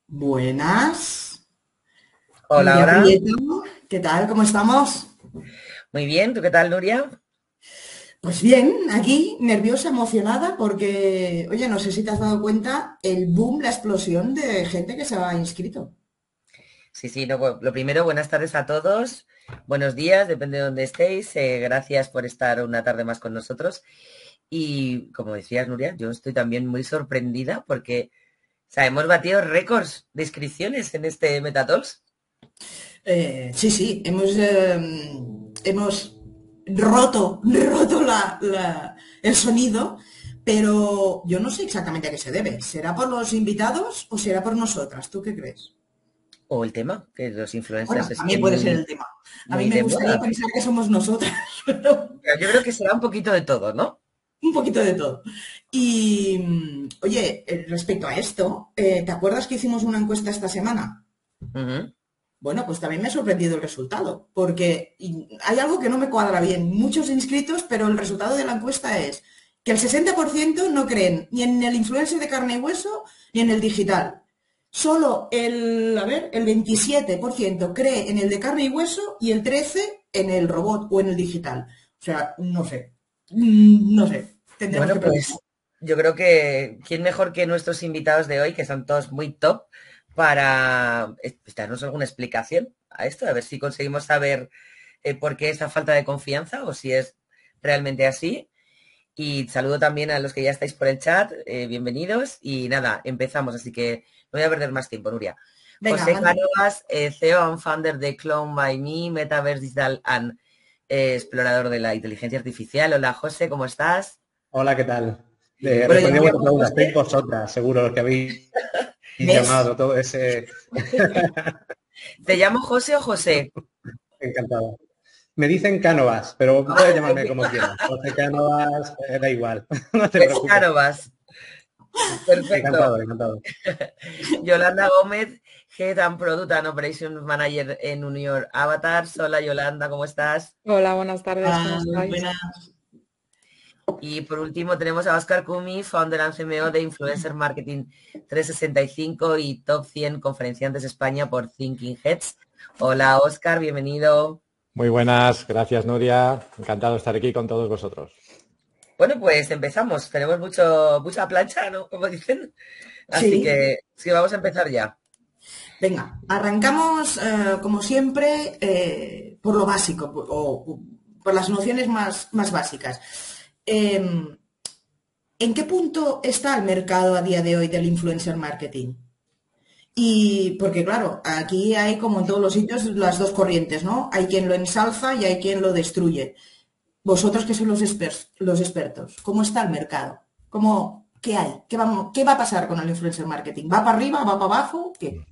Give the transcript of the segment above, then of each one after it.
Buenas, Hola, Nuria hola. Prieto, ¿qué tal? ¿Cómo estamos? Muy bien, ¿tú qué tal, Nuria? Pues bien, aquí nerviosa, emocionada, porque, oye, no sé si te has dado cuenta el boom, la explosión de gente que se ha inscrito. Sí, sí, no, lo primero, buenas tardes a todos. Buenos días, depende de dónde estéis. Gracias por estar una tarde más con nosotros. Y como decías, Nuria, yo estoy también muy sorprendida porque, o sea, hemos batido récords de inscripciones en este Metatalks. Sí, sí, hemos roto el sonido, pero yo no sé exactamente a qué se debe. ¿Será por los invitados o será por nosotras? ¿Tú qué crees? O el tema, que los influencers Bueno, también estén puede ser muy, el tema. A mí muy me de gustaría moda. pensar que somos nosotras, pero Pero yo creo que será un poquito de todo, ¿no? un poquito de todo. Y, oye, respecto a esto, ¿te acuerdas que hicimos una encuesta esta semana? Ujú. Bueno, pues también me ha sorprendido el resultado, porque hay algo que no me cuadra bien. Muchos inscritos, pero el resultado de la encuesta es que el 60% no creen ni en el influencer de carne y hueso ni en el digital. Solo el 27% cree en el de carne y hueso y el 13% en el robot o en el digital. O sea, no sé. No sé. Tendremos que Bueno, preguntar. pues yo creo que quién mejor que nuestros invitados de hoy, que son todos muy top, para darnos alguna explicación a esto, a ver si conseguimos saber por qué esta falta de confianza o si es realmente así. Y saludo también a los que ya estáis por el chat, bienvenidos. Y nada, empezamos, así que no voy a perder más tiempo, Nuria. Venga, José adelante. Cánovas, CEO and founder de Clone by Me, Metaverse Digital and explorador de la inteligencia artificial. Hola, José, ¿cómo estás? Hola, ¿qué tal? Bueno, yo me Respondiendo a vuestra llamo pregunta, estáis José. vosotras, seguro, los que habéis ¿Ves? llamado, todo ese... ¿Te llamo José o José? Encantado. Me dicen Cánovas, pero puedes llamarme como quieras. José Cánovas, da igual, no te Pues preocupes. Cánovas. Perfecto. Encantado, encantado. Yolanda Gómez, Head and Product and Operations Manager en Unior Avatars. Hola Yolanda, ¿cómo estás? Hola, buenas tardes, ¿cómo estáis? Buenas. Y por último tenemos a Oscar Kumi, Founder and CMO de Influencer Marketing 365 y Top 100 Conferenciantes España por Thinking Heads. Hola Oscar, bienvenido. Muy buenas, gracias Nuria. Encantado de estar aquí con todos vosotros. Bueno, pues empezamos. Tenemos mucha plancha, ¿no? Como dicen. Así Sí, que sí, vamos a empezar ya. venga, arrancamos como siempre por lo básico o por las nociones más básicas. Eh, ¿En qué punto está el mercado a día de hoy del influencer marketing? Y porque claro, aquí hay como en todos los sitios las dos corrientes, ¿no? Hay quien lo ensalza y hay quien lo destruye. Vosotros que sois los expertos, ¿cómo está el mercado? ¿Qué hay? ¿Qué va a pasar con el influencer marketing? ¿Va para arriba? ¿Va para abajo? ¿Qué?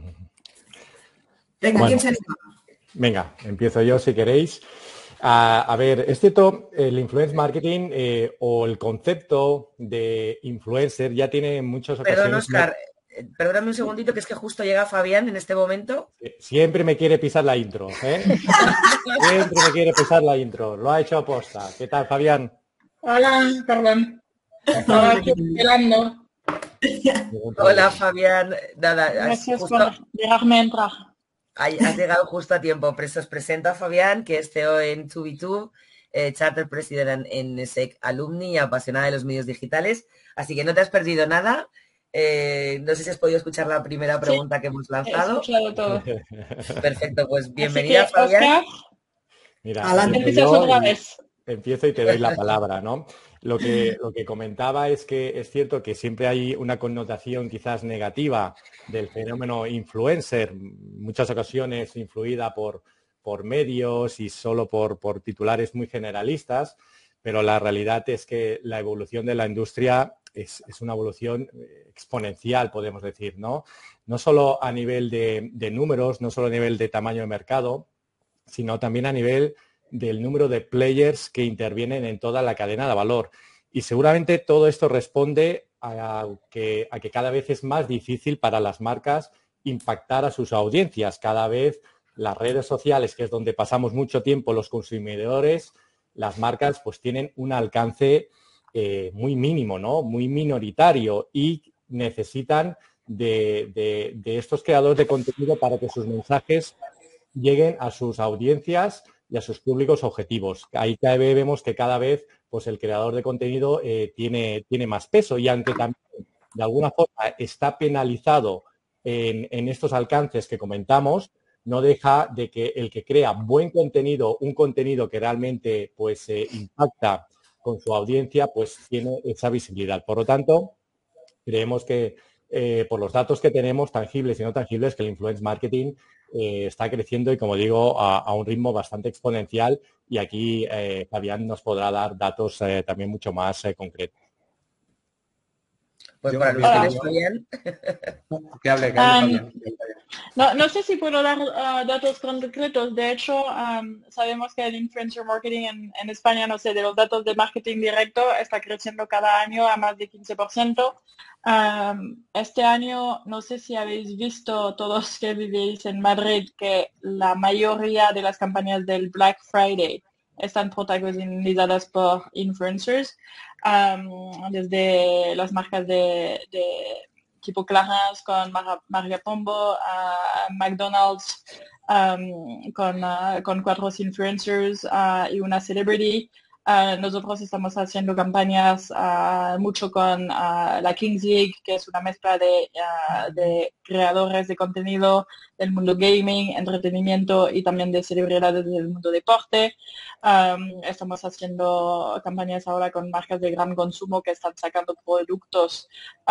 Venga, ¿quién Bueno, se anima? venga, empiezo yo si queréis. A ver, es cierto, el influence marketing o el concepto de influencer ya tiene en muchas Perdón, ocasiones, Oscar, perdóname un segundito, que es que justo llega Fabián en este momento. siempre me quiere pisar la intro, ¿eh? Siempre me quiere pisar la intro. Lo ha hecho aposta. ¿Qué tal, Fabián? Hola, perdón. Estaba aquí esperando. Ningún Hola, problema. Fabián. Nada, Gracias por justo dejarme entrar. has llegado justo a tiempo. Os presento a Fabián, que es CEO en 2B2, Charter President en SEC Alumni y apasionada de los medios digitales. Así que no te has perdido nada. No sé si has podido escuchar la primera Sí, pregunta que hemos he lanzado. escuchado todo. Perfecto, pues Así bienvenida, que, Fabián. Oscar, Mira, Adelante. empiezo empiezas yo otra y vez. empiezo y te doy la palabra, ¿no? Lo que comentaba es que es cierto que siempre hay una connotación quizás negativa del fenómeno influencer, en muchas ocasiones influida por medios y solo por titulares muy generalistas, pero la realidad es que la evolución de la industria es una evolución exponencial, podemos decir, ¿no? No solo a nivel de números, no solo a nivel de tamaño de mercado, sino también a nivel del número de players que intervienen en toda la cadena de valor. Y seguramente todo esto responde a que cada vez es más difícil para las marcas impactar a sus audiencias. Cada vez las redes sociales, que es donde pasamos mucho tiempo los consumidores, las marcas pues tienen un alcance muy mínimo, ¿no? Muy minoritario y necesitan de estos creadores de contenido para que sus mensajes lleguen a sus audiencias y a sus públicos objetivos. Ahí vemos que cada vez pues, el creador de contenido tiene más peso y aunque también de alguna forma está penalizado en estos alcances que comentamos, no deja de que el que crea buen contenido, un contenido que realmente pues impacta con su audiencia, pues tiene esa visibilidad. Por lo tanto, creemos que por los datos que tenemos, tangibles y no tangibles, que el influence marketing está creciendo y, como digo, a un ritmo bastante exponencial y aquí Fabián nos podrá dar datos también mucho más concretos. Pues para Luis, ¿tienes Fabián? Que hable Fabián. No sé si puedo dar datos concretos. De hecho, sabemos que el influencer marketing en España, no sé, de los datos de marketing directo, está creciendo cada año a más de 15%. Este año, no sé si habéis visto todos que vivís en Madrid, que la mayoría de las campañas del Black Friday están protagonizadas por influencers, desde las marcas de tipo Clarins con María Pombo, McDonald's con 4 influencers y una celebrity. Nosotros estamos haciendo campañas mucho con la Kings League, que es una mezcla de creadores de contenido del mundo gaming, entretenimiento y también de celebridades del mundo deporte. Estamos haciendo campañas ahora con marcas de gran consumo que están sacando productos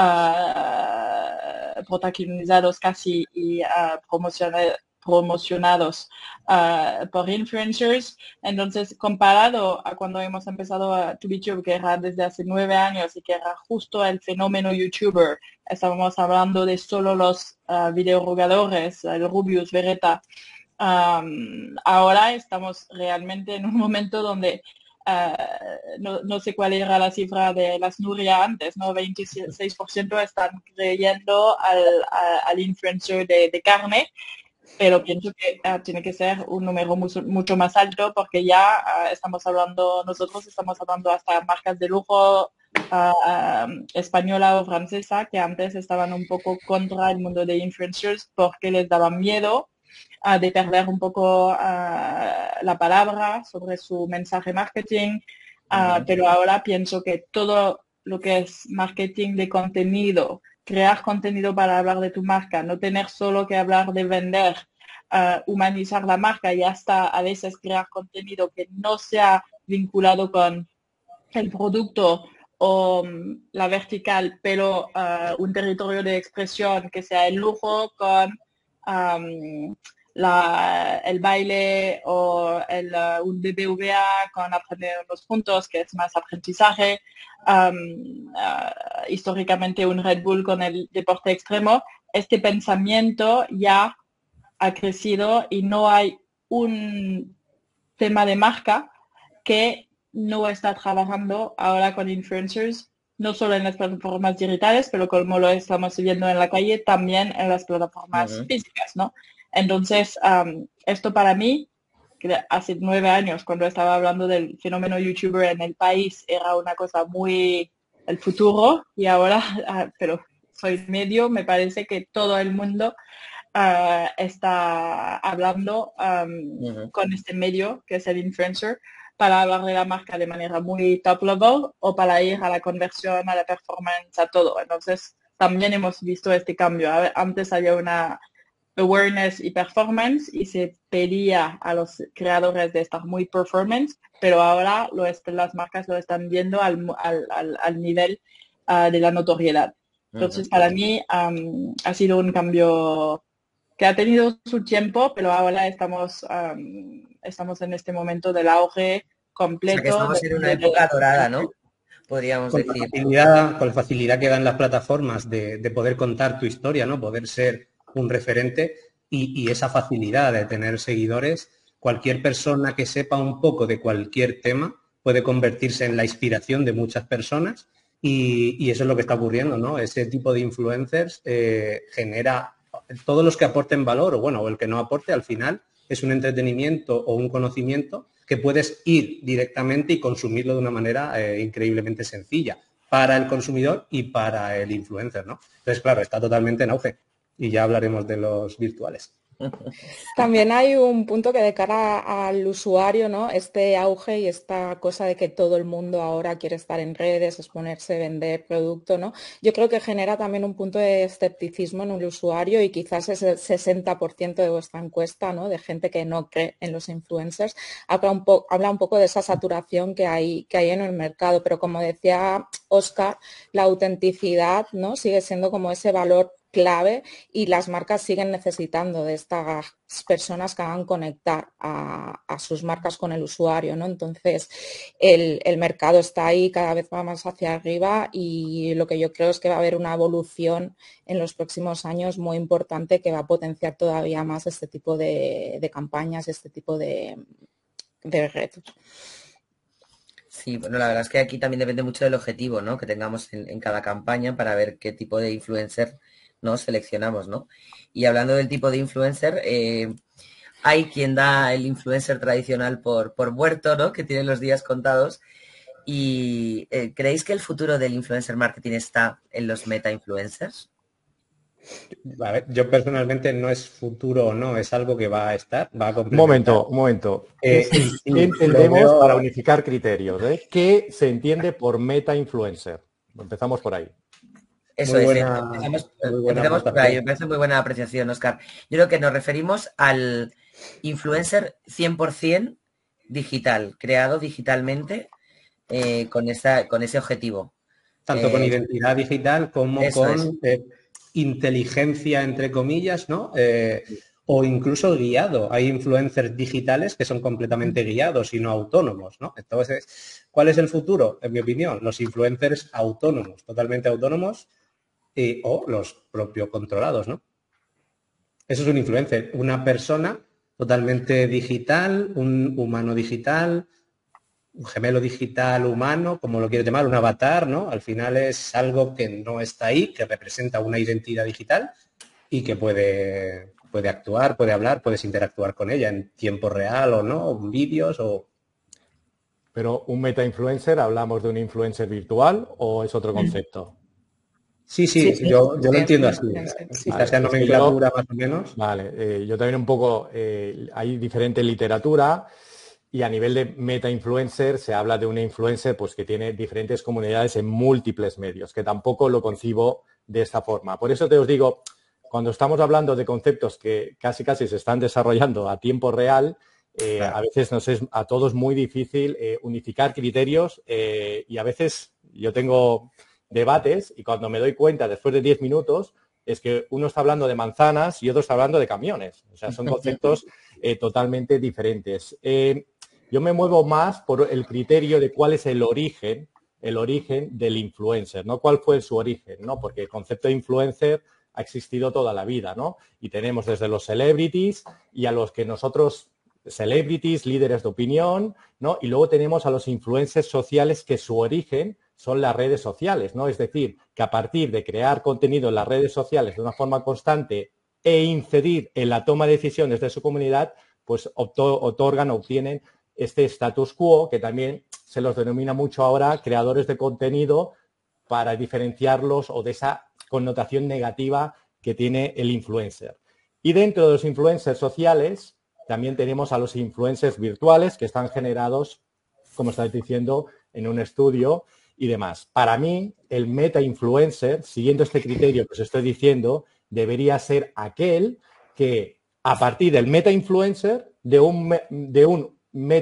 protagonizados casi y promocionados por influencers. Entonces, comparado a cuando hemos empezado a TubeTube, que era desde hace 9 años y que era justo el fenómeno YouTuber, estábamos hablando de solo los videojugadores, el Rubius, Beretta. Ahora estamos realmente en un momento donde no sé cuál era la cifra de las Nuria antes, ¿no? 26% están creyendo al influencer de carne, pero pienso que tiene que ser un número mucho más alto porque ya nosotros estamos hablando hasta marcas de lujo española o francesa que antes estaban un poco contra el mundo de influencers porque les daba miedo de perder un poco la palabra sobre su mensaje marketing, pero ahora pienso que todo lo que es marketing de contenido, crear contenido para hablar de tu marca, no tener solo que hablar de vender, humanizar la marca y hasta a veces crear contenido que no sea vinculado con el producto o la vertical, pero un territorio de expresión que sea el lujo con el baile o un BBVA con aprender los puntos, que es más aprendizaje, históricamente un Red Bull con el deporte extremo. Este pensamiento ya ha crecido y no hay un tema de marca que no está trabajando ahora con influencers, no solo en las plataformas digitales, pero como lo estamos viendo en la calle, también en las plataformas físicas, ¿no? Entonces, esto para mí, que hace 9 años, cuando estaba hablando del fenómeno YouTuber en el país, era una cosa muy el futuro, y ahora, pero soy medio, me parece que todo el mundo está hablando con este medio, que es el influencer, para hablar de la marca de manera muy top level o para ir a la conversión, a la performance, a todo. Entonces, también hemos visto este cambio. Antes había una awareness y performance y se pedía a los creadores de estar muy performance, pero ahora las marcas lo están viendo al nivel de la notoriedad. Entonces, para mí ha sido un cambio que ha tenido su tiempo, pero ahora estamos en este momento del auge completo. O sea, que estamos en una época dorada, ¿no? Podríamos decir. Con la facilidad que dan las plataformas de poder contar tu historia, ¿no? Poder ser un referente y esa facilidad de tener seguidores, cualquier persona que sepa un poco de cualquier tema puede convertirse en la inspiración de muchas personas y eso es lo que está ocurriendo, ¿no? Ese tipo de influencers genera todos los que aporten valor o el que no aporte al final es un entretenimiento o un conocimiento que puedes ir directamente y consumirlo de una manera increíblemente sencilla. para el consumidor y para el influencer, ¿no? Entonces, claro, está totalmente en auge y ya hablaremos de los virtuales. También hay un punto que de cara al usuario, ¿no? Este auge y esta cosa de que todo el mundo ahora quiere estar en redes, exponerse, vender producto, ¿no? Yo creo que genera también un punto de escepticismo en el usuario y quizás ese 60% de vuestra encuesta, ¿no? De gente que no cree en los influencers, habla un poco de esa saturación que hay en el mercado. Pero como decía Óscar, la autenticidad, ¿no? Sigue siendo como ese valor clave y las marcas siguen necesitando de estas personas que hagan conectar a sus marcas con el usuario, ¿no? Entonces, el mercado está ahí, cada vez va más hacia arriba y lo que yo creo es que va a haber una evolución en los próximos años muy importante que va a potenciar todavía más este tipo de campañas, este tipo de retos. Sí, bueno, la verdad es que aquí también depende mucho del objetivo, ¿no? Que tengamos en cada campaña para ver qué tipo de influencer nos seleccionamos, ¿no? Y hablando del tipo de influencer, hay quien da el influencer tradicional por muerto, ¿no? Que tiene los días contados. ¿Y creéis que el futuro del influencer marketing está en los meta influencers? A ver, yo personalmente no es futuro o no, es algo que va a estar, va a complementar. Un momento. ¿Qué Entendemos para unificar criterios? ¿Qué se entiende por meta influencer? Empezamos por ahí. Eso es, empezamos por ahí, me parece muy buena apreciación, Óscar. Yo creo que nos referimos al influencer 100% digital, creado digitalmente con ese objetivo. Tanto con identidad digital como con inteligencia, entre comillas, ¿no? O incluso guiado. Hay influencers digitales que son completamente guiados y no autónomos, ¿no? Entonces, ¿cuál es el futuro? En mi opinión, los influencers autónomos, totalmente autónomos, o los propios controlados, ¿no? Eso es un influencer, una persona totalmente digital, un humano digital, un gemelo digital humano, como lo quieres llamar, un avatar, ¿no? Al final es algo que no está ahí, que representa una identidad digital y que puede actuar, puede hablar, puedes interactuar con ella en tiempo real o no, o vídeos o... Pero un meta influencer, ¿hablamos de un influencer virtual o es otro concepto? Sí, yo lo entiendo así. Quizás sea nomenclatura más o menos. Vale, yo también un poco, hay diferente literatura y a nivel de meta influencer se habla de una influencer pues, que tiene diferentes comunidades en múltiples medios, que tampoco lo concibo de esta forma. Por eso te os digo, cuando estamos hablando de conceptos que casi se están desarrollando a tiempo real, claro, a veces nos es a todos muy difícil unificar criterios y a veces yo tengo debates y cuando me doy cuenta después de 10 minutos es que uno está hablando de manzanas y otro está hablando de camiones. O sea, son conceptos totalmente diferentes. Yo me muevo más por el criterio de cuál es el origen del influencer, ¿no? ¿Cuál fue su origen? ¿No? Porque el concepto de influencer ha existido toda la vida, ¿no? Y tenemos desde los celebrities y a los que nosotros, celebrities, líderes de opinión, ¿no? Y luego tenemos a los influencers sociales que su origen son las redes sociales, ¿no? Es decir, que a partir de crear contenido en las redes sociales de una forma constante e incidir en la toma de decisiones de su comunidad, pues obtienen este status quo, que también se los denomina mucho ahora creadores de contenido para diferenciarlos o de esa connotación negativa que tiene el influencer. Y dentro de los influencers sociales también tenemos a los influencers virtuales que están generados, como estáis diciendo, en un estudio y demás. Para mí, el meta influencer, siguiendo este criterio que os estoy diciendo, debería ser aquel que a partir del meta influencer de un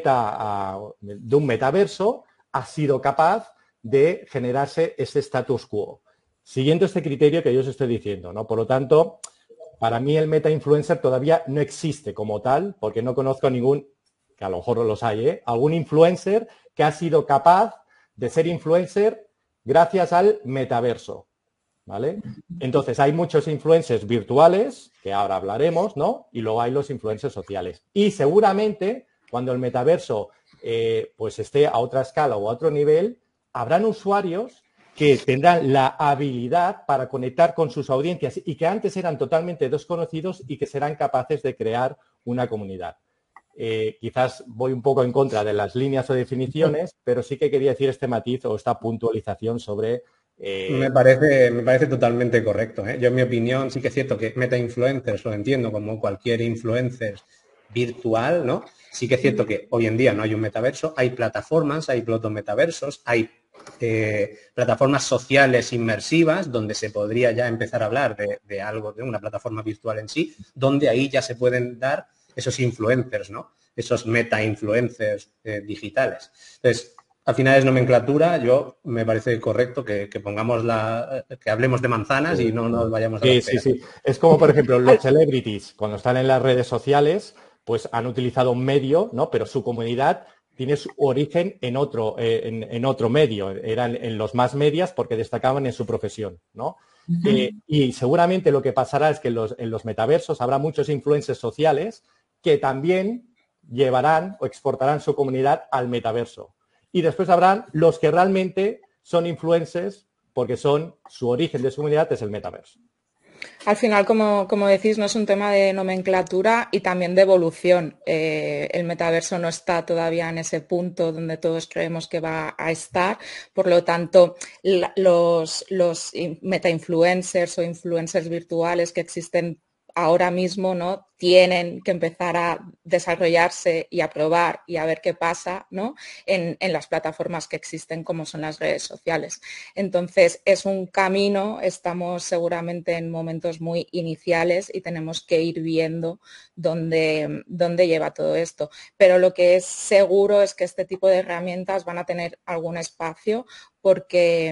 metaverso ha sido capaz de generarse ese status quo. Siguiendo este criterio que yo os estoy diciendo, ¿no? Por lo tanto, para mí el meta influencer todavía no existe como tal, porque no conozco ningún, que a lo mejor los hay, algún influencer que ha sido capaz de ser influencer gracias al metaverso, ¿vale? Entonces, hay muchos influencers virtuales, que ahora hablaremos, ¿no? Y luego hay los influencers sociales. Y seguramente, cuando el metaverso pues esté a otra escala o a otro nivel, habrán usuarios que tendrán la habilidad para conectar con sus audiencias y que antes eran totalmente desconocidos y que serán capaces de crear una comunidad. quizás voy un poco en contra de las líneas o definiciones, pero sí que quería decir este matiz o esta puntualización sobre... Me parece totalmente correcto, ¿eh? Yo, en mi opinión, sí que es cierto que meta-influencers lo entiendo como cualquier influencer virtual, ¿no? Sí que es cierto que hoy en día no hay un metaverso, hay plataformas, hay metaversos, hay plataformas sociales inmersivas donde se podría ya empezar a hablar de algo, de una plataforma virtual en sí, donde ahí ya se pueden dar esos influencers, ¿no? Esos meta-influencers digitales. Entonces, al final es nomenclatura, yo me parece correcto que pongamos que hablemos de manzanas y no nos vayamos a las peras. Sí. Es como, por ejemplo, los celebrities, cuando están en las redes sociales, pues han utilizado un medio, ¿no? Pero su comunidad tiene su origen en otro medio. Eran en los más medias porque destacaban en su profesión, ¿no? Y seguramente lo que pasará es que en los metaversos habrá muchos influencers sociales que también llevarán o exportarán su comunidad al metaverso. Y después habrán los que realmente son influencers porque su origen de su comunidad es el metaverso. Al final, como decís, no es un tema de nomenclatura y también de evolución. El metaverso no está todavía en ese punto donde todos creemos que va a estar. Por lo tanto, los meta-influencers o influencers virtuales que existen ahora mismo, ¿no? Tienen que empezar a desarrollarse y a probar y a ver qué pasa, ¿no? en las plataformas que existen, como son las redes sociales. Entonces, es un camino, estamos seguramente en momentos muy iniciales y tenemos que ir viendo dónde lleva todo esto. Pero lo que es seguro es que este tipo de herramientas van a tener algún espacio porque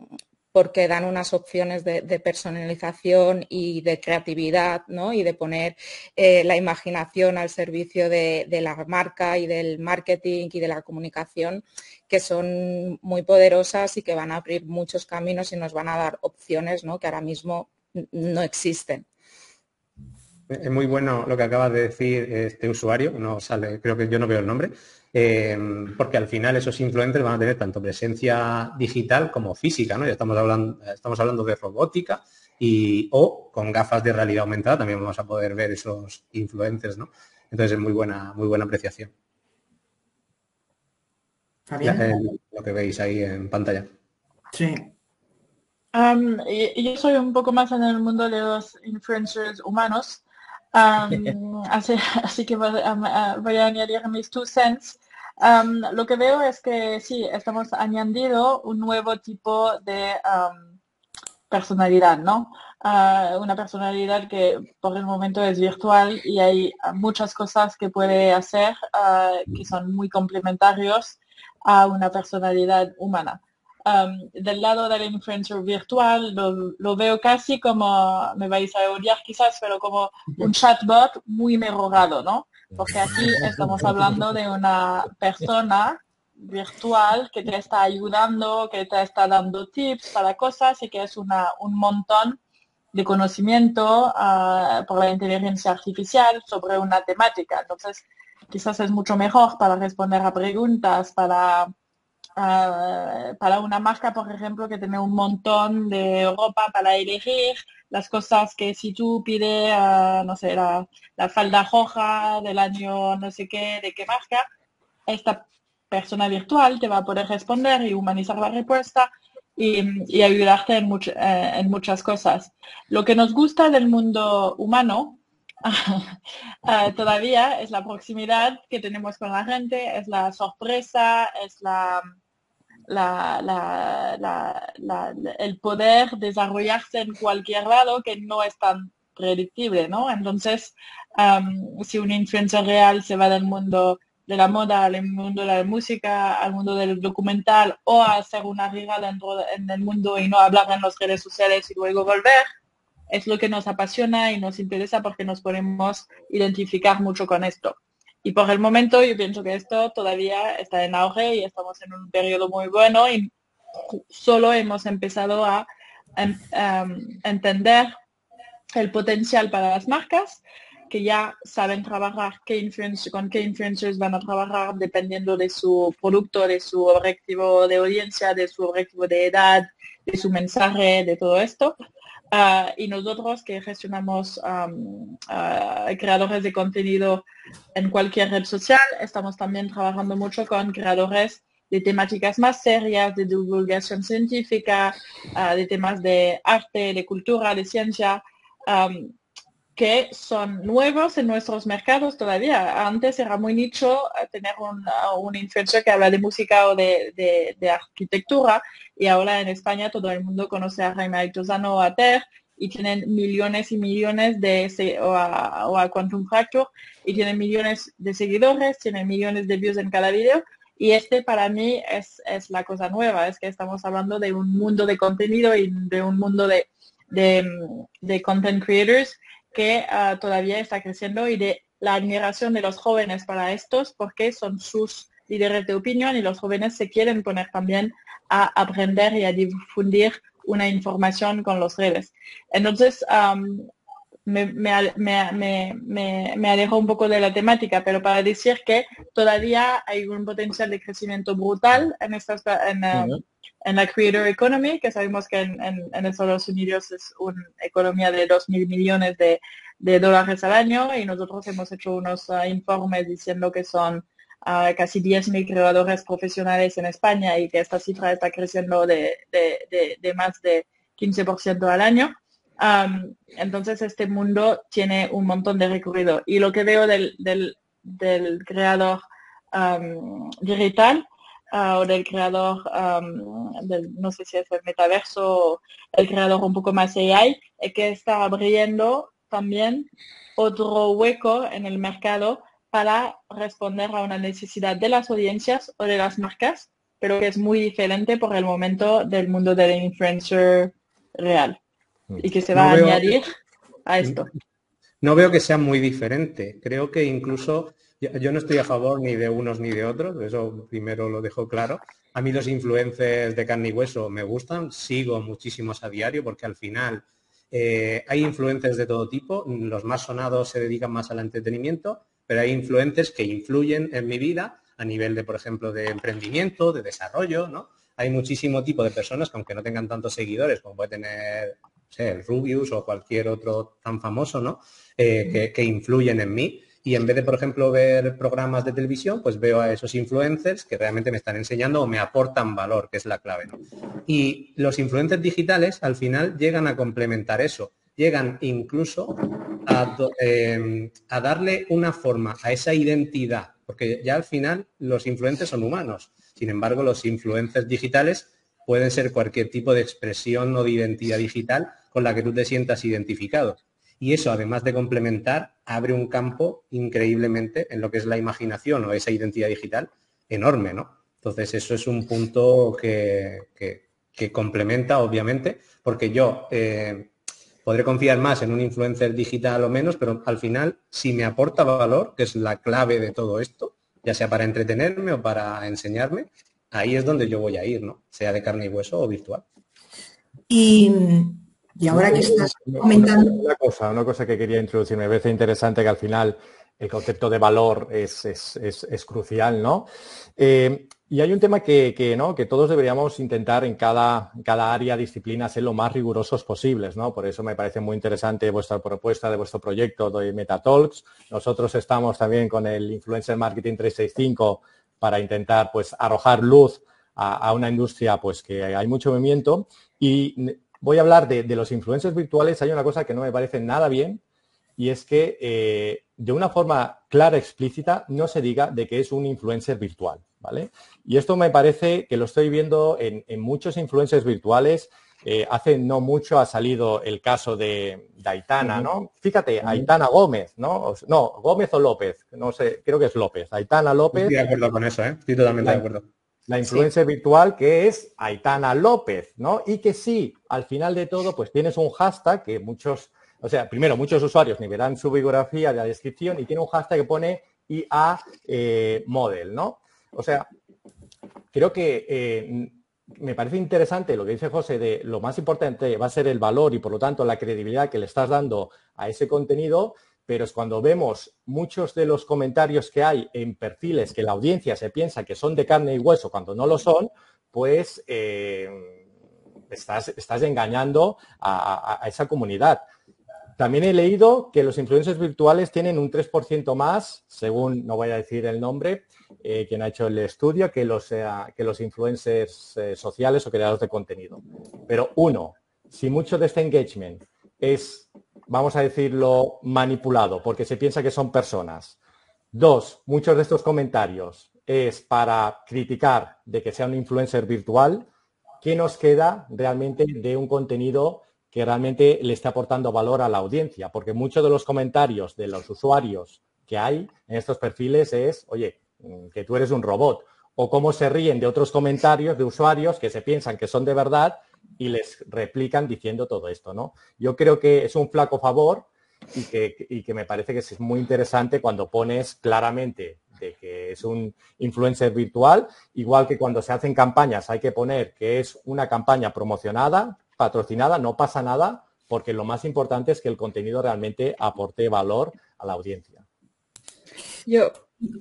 dan unas opciones de personalización y de creatividad, ¿no? Y de poner la imaginación al servicio de la marca y del marketing y de la comunicación, que son muy poderosas y que van a abrir muchos caminos y nos van a dar opciones, ¿no? Que ahora mismo no existen. Es muy bueno lo que acaba de decir este usuario, no sale, creo que yo no veo el nombre, porque al final esos influencers van a tener tanto presencia digital como física, ¿no? Ya estamos hablando de robótica o con gafas de realidad aumentada también vamos a poder ver esos influencers, ¿no? Entonces es muy buena apreciación. Lo que veis ahí en pantalla. Sí. Yo soy un poco más en el mundo de los influencers humanos, así que voy a añadir mis 2 cents. Lo que veo es que sí, estamos añadiendo un nuevo tipo de personalidad, ¿no? Una personalidad que por el momento es virtual y hay muchas cosas que puede hacer que son muy complementarios a una personalidad humana. Del lado del influencer virtual lo veo casi como, me vais a odiar quizás, pero como un chatbot muy mejorado, ¿no? Porque aquí estamos hablando de una persona virtual que te está ayudando, que te está dando tips para cosas y que es un montón de conocimiento por la inteligencia artificial sobre una temática. Entonces, quizás es mucho mejor para responder a preguntas, para una marca, por ejemplo, que tiene un montón de ropa para elegir, las cosas que si tú pides, no sé, la falda roja del año no sé qué, de qué marca, esta persona virtual te va a poder responder y humanizar la respuesta y ayudarte en muchas cosas. Lo que nos gusta del mundo humano todavía es la proximidad que tenemos con la gente, es la sorpresa, es el poder desarrollarse en cualquier lado que no es tan predictible, ¿no? Entonces, si un influencer real se va del mundo de la moda al mundo de la música, al mundo del documental o a hacer una riga en el mundo y no hablar en las redes sociales y luego volver, es lo que nos apasiona y nos interesa porque nos podemos identificar mucho con esto. Y por el momento yo pienso que esto todavía está en auge y estamos en un periodo muy bueno y solo hemos empezado a entender el potencial para las marcas que ya saben trabajar con qué influencers van a trabajar dependiendo de su producto, de su objetivo de audiencia, de su objetivo de edad, de su mensaje, de todo esto. Y nosotros que gestionamos creadores de contenido en cualquier red social, estamos también trabajando mucho con creadores de temáticas más serias, de divulgación científica, de temas de arte, de cultura, de ciencia, que son nuevos en nuestros mercados todavía. Antes era muy nicho tener un influencer que habla de música o de arquitectura, y ahora en España todo el mundo conoce a Jaime Altozano o a Ter, y tienen millones y millones o a Quantum Fracture, y tienen millones de seguidores, tienen millones de views en cada video. Y para mí es la cosa nueva, es que estamos hablando de un mundo de contenido y de un mundo de content creators que todavía está creciendo, y de la admiración de los jóvenes para estos, porque son sus líderes de opinión y los jóvenes se quieren poner también a aprender y a difundir una información con las redes. Entonces, me alejo un poco de la temática, pero para decir que todavía hay un potencial de crecimiento brutal en la creator economy, que sabemos que en Estados Unidos es una economía de 2.000 millones de dólares al año, y nosotros hemos hecho unos informes diciendo que son casi 10.000 creadores profesionales en España, y que esta cifra está creciendo de más de 15% al año. Entonces este mundo tiene un montón de recorrido, y lo que veo del creador digital o del creador no sé si es el metaverso o el creador un poco más AI, es que está abriendo también otro hueco en el mercado para responder a una necesidad de las audiencias o de las marcas, pero que es muy diferente por el momento del mundo del influencer real, y que se va a añadir a esto. No veo que sea muy diferente. Creo que incluso yo no estoy a favor ni de unos ni de otros, eso primero lo dejo claro. A mí los influencers de carne y hueso me gustan, sigo muchísimos a diario, porque al final hay influencers de todo tipo. Los más sonados se dedican más al entretenimiento, pero hay influencers que influyen en mi vida a nivel de, por ejemplo, de emprendimiento, de desarrollo, ¿no? Hay muchísimo tipo de personas que, aunque no tengan tantos seguidores como puede tener, no sé, el Rubius o cualquier otro tan famoso, ¿no? Que influyen en mí. Y en vez de, por ejemplo, ver programas de televisión, pues veo a esos influencers que realmente me están enseñando o me aportan valor, que es la clave, ¿no? Y los influencers digitales al final llegan a complementar eso, llegan incluso a darle una forma a esa identidad, porque ya al final los influencers son humanos. Sin embargo, los influencers digitales pueden ser cualquier tipo de expresión o de identidad digital con la que tú te sientas identificado. Y eso, además de complementar, abre un campo increíblemente en lo que es la imaginación o esa identidad digital enorme, ¿no? Entonces, eso es un punto que complementa, obviamente, porque yo podré confiar más en un influencer digital o menos, pero al final, si me aporta valor, que es la clave de todo esto, ya sea para entretenerme o para enseñarme, ahí es donde yo voy a ir, ¿no? Sea de carne y hueso o virtual. Y ahora que estás comentando... Una cosa que quería introducir, me parece interesante, que al final el concepto de valor es crucial, ¿no? Y hay un tema que todos deberíamos intentar en cada área, disciplina, ser lo más rigurosos posibles, ¿no? Por eso me parece muy interesante vuestra propuesta de vuestro proyecto de MetaTalks. Nosotros estamos también con el Influencer Marketing 365 para intentar, pues, arrojar luz a una industria, pues, que hay mucho movimiento. Y voy a hablar de los influencers virtuales. Hay una cosa que no me parece nada bien, y es que de una forma clara, explícita, no se diga de que es un influencer virtual, ¿vale? Y esto me parece que lo estoy viendo en muchos influencers virtuales. Hace no mucho ha salido el caso de Aitana, ¿no? Fíjate, Aitana Gómez, ¿no? No, Gómez o López, no sé, creo que es López. Aitana López. Estoy de acuerdo con eso, ¿eh? Estoy totalmente de acuerdo. La influencer virtual, que es Aitana López, ¿no? Y que sí, al final de todo, pues tienes un hashtag que muchos usuarios ni verán su biografía de la descripción, y tiene un hashtag que pone IA Model, ¿no? O sea, creo que me parece interesante lo que dice José, de lo más importante va a ser el valor y, por lo tanto, la credibilidad que le estás dando a ese contenido. Pero es cuando vemos muchos de los comentarios que hay en perfiles que la audiencia se piensa que son de carne y hueso cuando no lo son, pues estás engañando a esa comunidad. También he leído que los influencers virtuales tienen un 3% más, según, no voy a decir el nombre, quien ha hecho el estudio, que los influencers sociales o creadores de contenido. Pero si mucho de este engagement es, vamos a decirlo, manipulado, porque se piensa que son personas. 2, muchos de estos comentarios es para criticar de que sea un influencer virtual. ¿Qué nos queda realmente de un contenido que realmente le está aportando valor a la audiencia? Porque muchos de los comentarios de los usuarios que hay en estos perfiles es, oye, que tú eres un robot. O cómo se ríen de otros comentarios de usuarios que se piensan que son de verdad y les replican diciendo todo esto, ¿no? Yo creo que es un flaco favor y que me parece que es muy interesante cuando pones claramente de que es un influencer virtual, igual que cuando se hacen campañas hay que poner que es una campaña promocionada, patrocinada, no pasa nada, porque lo más importante es que el contenido realmente aporte valor a la audiencia. Yo,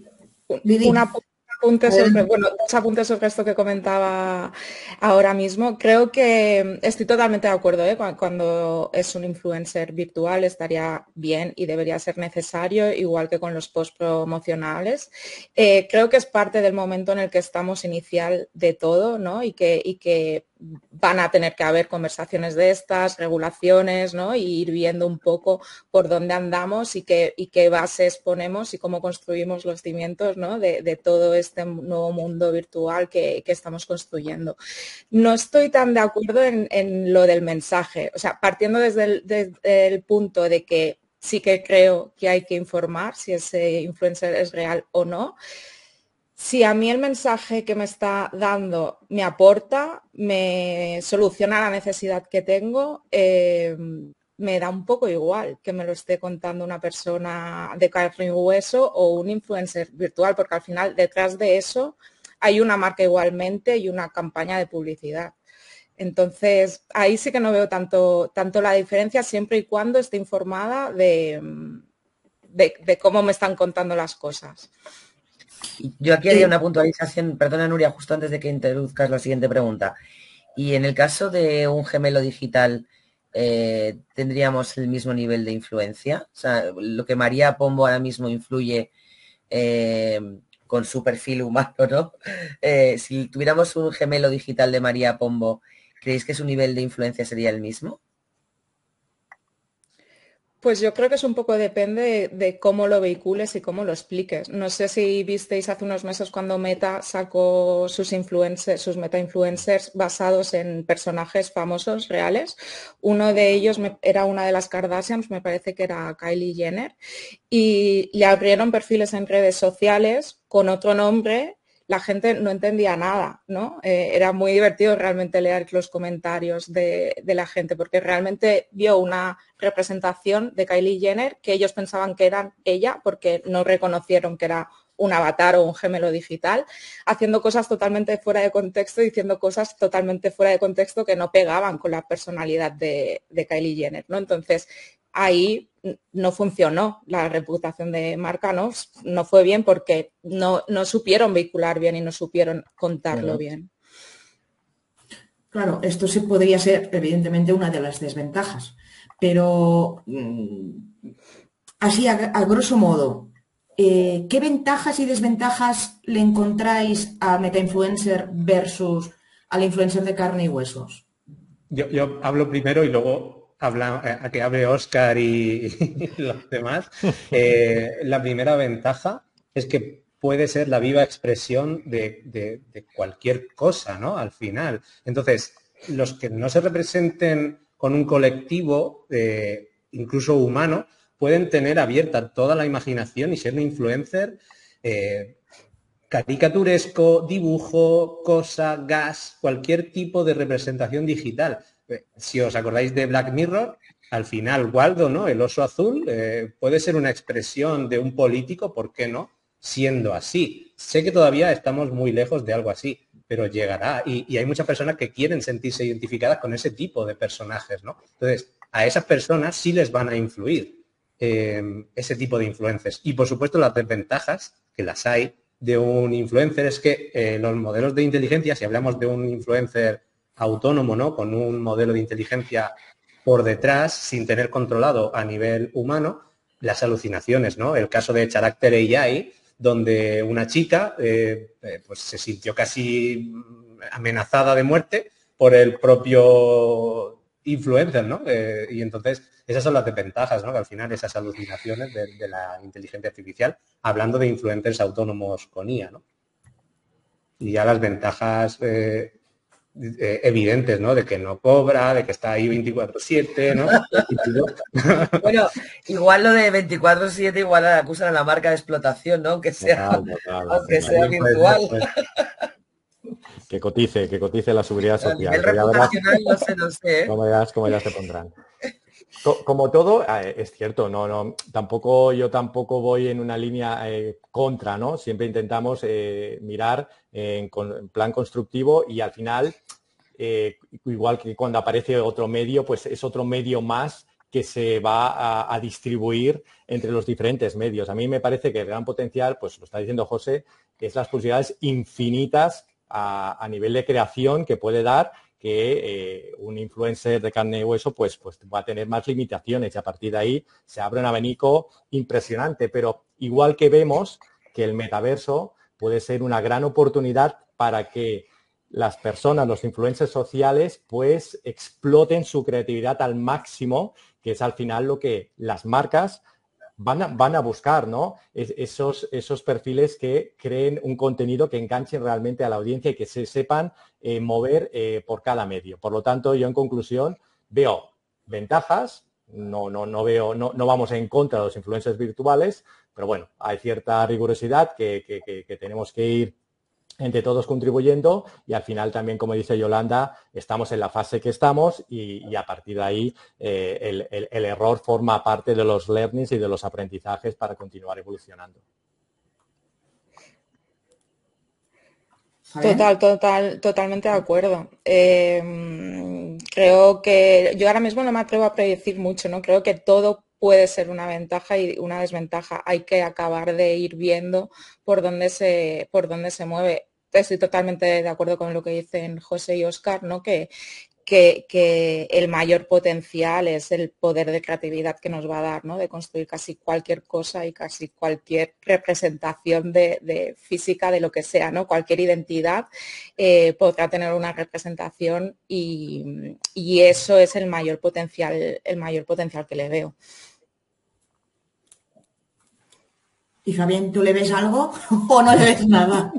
dos apuntes sobre esto que comentaba ahora mismo. Creo que estoy totalmente de acuerdo, ¿eh? Cuando es un influencer virtual estaría bien y debería ser necesario, igual que con los posts promocionales. Creo que es parte del momento en el que estamos inicial de todo, ¿no? Y que van a tener que haber conversaciones de estas, regulaciones, ¿no? Y ir viendo un poco por dónde andamos y qué bases ponemos y cómo construimos los cimientos, ¿no? de todo este nuevo mundo virtual que estamos construyendo. No estoy tan de acuerdo en lo del mensaje. O sea, partiendo desde el punto de que sí que creo que hay que informar si ese influencer es real o no. Si a mí el mensaje que me está dando me aporta, me soluciona la necesidad que tengo, me da un poco igual que me lo esté contando una persona de carne y hueso o un influencer virtual, porque al final detrás de eso hay una marca igualmente y una campaña de publicidad. Entonces, ahí sí que no veo tanto la diferencia, siempre y cuando esté informada de cómo me están contando las cosas. Yo aquí haría una puntualización, perdona Nuria, justo antes de que introduzcas la siguiente pregunta. Y en el caso de un gemelo digital, ¿tendríamos el mismo nivel de influencia? O sea, lo que María Pombo ahora mismo influye con su perfil humano, ¿no? Si tuviéramos un gemelo digital de María Pombo, ¿creéis que su nivel de influencia sería el mismo? Pues yo creo que es un poco depende de cómo lo vehicules y cómo lo expliques. No sé si visteis hace unos meses cuando Meta sacó sus meta influencers basados en personajes famosos reales. Uno de ellos era una de las Kardashians, me parece que era Kylie Jenner, y le abrieron perfiles en redes sociales con otro nombre. La gente no entendía nada, ¿no? Era muy divertido realmente leer los comentarios de la gente, porque realmente vio una representación de Kylie Jenner que ellos pensaban que eran ella, porque no reconocieron que era un avatar o un gemelo digital, haciendo cosas totalmente fuera de contexto, diciendo cosas totalmente fuera de contexto que no pegaban con la personalidad de Kylie Jenner, ¿no? Entonces, ahí no funcionó, la reputación de marca no fue bien porque no supieron vehicular bien y no supieron contarlo bien. Claro, esto sí podría ser evidentemente una de las desventajas, pero así a grosso modo, ¿qué ventajas y desventajas le encontráis a MetaInfluencer versus al influencer de carne y huesos? Yo hablo primero y luego a que hable Óscar y los demás. La primera ventaja es que puede ser la viva expresión de cualquier cosa, ¿no? Al final. Entonces, los que no se representen con un colectivo, incluso humano, pueden tener abierta toda la imaginación y ser un influencer caricaturesco, dibujo, cosa, gas, cualquier tipo de representación digital. Si os acordáis de Black Mirror, al final Waldo, ¿no? El oso azul, puede ser una expresión de un político, ¿por qué no? Siendo así. Sé que todavía estamos muy lejos de algo así, pero llegará. Y hay muchas personas que quieren sentirse identificadas con ese tipo de personajes, ¿no? Entonces, a esas personas sí les van a influir ese tipo de influencers. Y, por supuesto, las desventajas, que las hay, de un influencer es que los modelos de inteligencia, si hablamos de un influencer autónomo, ¿no? Con un modelo de inteligencia por detrás, sin tener controlado a nivel humano las alucinaciones, ¿no? El caso de Character AI, donde una chica pues se sintió casi amenazada de muerte por el propio influencer, ¿no? Y entonces esas son las desventajas, ¿no? Que al final esas alucinaciones de la inteligencia artificial, hablando de influencers autónomos con IA, ¿no? Y ya las ventajas evidentes, ¿no? De que no cobra, de que está ahí 24/7, ¿no? Bueno, igual lo de 24/7 igual acusan a la marca de explotación, ¿no? Aunque sea, aunque sea virtual. Que cotice la seguridad social. A nivel reputacional no sé. Como ya se pondrán. Como todo, es cierto, yo tampoco voy en una línea contra, ¿no? Siempre intentamos mirar en plan constructivo y al final, igual que cuando aparece otro medio, pues es otro medio más que se va a distribuir entre los diferentes medios. A mí me parece que el gran potencial, pues lo está diciendo José, es las posibilidades infinitas a nivel de creación que puede dar, que un influencer de carne y hueso pues va a tener más limitaciones y a partir de ahí se abre un abanico impresionante. Pero igual que vemos que el metaverso puede ser una gran oportunidad para que las personas, los influencers sociales, pues exploten su creatividad al máximo, que es al final lo que las marcas van a buscar, ¿no? Esos perfiles que creen un contenido que enganchen realmente a la audiencia y que se sepan mover por cada medio. Por lo tanto, yo en conclusión veo ventajas, no vamos en contra de los influencers virtuales, pero bueno, hay cierta rigurosidad que tenemos que ir entre todos contribuyendo y al final también, como dice Yolanda, estamos en la fase que estamos y a partir de ahí el error forma parte de los learnings y de los aprendizajes para continuar evolucionando. Totalmente de acuerdo. Creo que yo ahora mismo no me atrevo a predecir mucho, ¿no? Creo que todo puede ser una ventaja y una desventaja. Hay que acabar de ir viendo por dónde se mueve. Estoy totalmente de acuerdo con lo que dicen José y Óscar, ¿no? Que el mayor potencial es el poder de creatividad que nos va a dar, ¿no? De construir casi cualquier cosa y casi cualquier representación de física de lo que sea, ¿no? Cualquier identidad podrá tener una representación y eso es el mayor potencial que le veo. Y Fabián, ¿tú le ves algo o no le ves nada?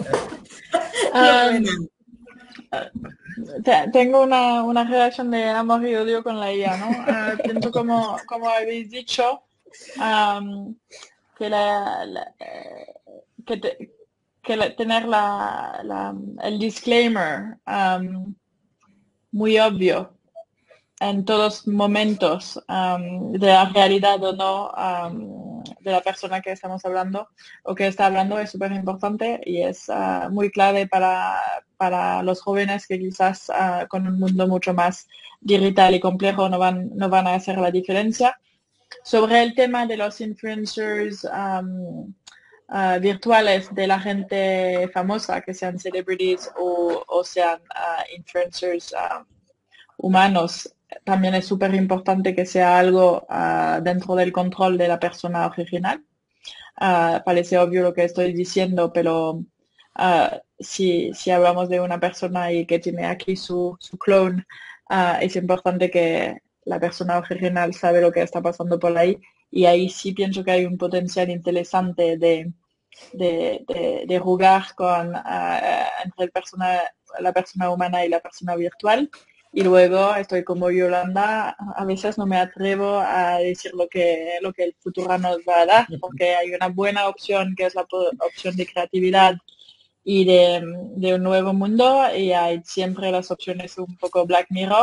Tengo una relación de amor y odio con la IA, ¿no? Pienso como habéis dicho, tener el disclaimer muy obvio en todos momentos de la realidad o no de la persona que estamos hablando o que está hablando es súper importante y es muy clave para los jóvenes que quizás con un mundo mucho más digital y complejo no van a hacer la diferencia. Sobre el tema de los influencers virtuales de la gente famosa, que sean celebrities o sean influencers humanos, también es súper importante que sea algo dentro del control de la persona original. Parece obvio lo que estoy diciendo, pero si hablamos de una persona y que tiene aquí su clone, es importante que la persona original sabe lo que está pasando por ahí. Y ahí sí pienso que hay un potencial interesante de jugar entre la persona humana y la persona virtual. Y luego estoy como Yolanda, a veces no me atrevo a decir lo que el futuro nos va a dar, porque hay una buena opción que es la opción de creatividad y de un nuevo mundo, y hay siempre las opciones un poco Black Mirror,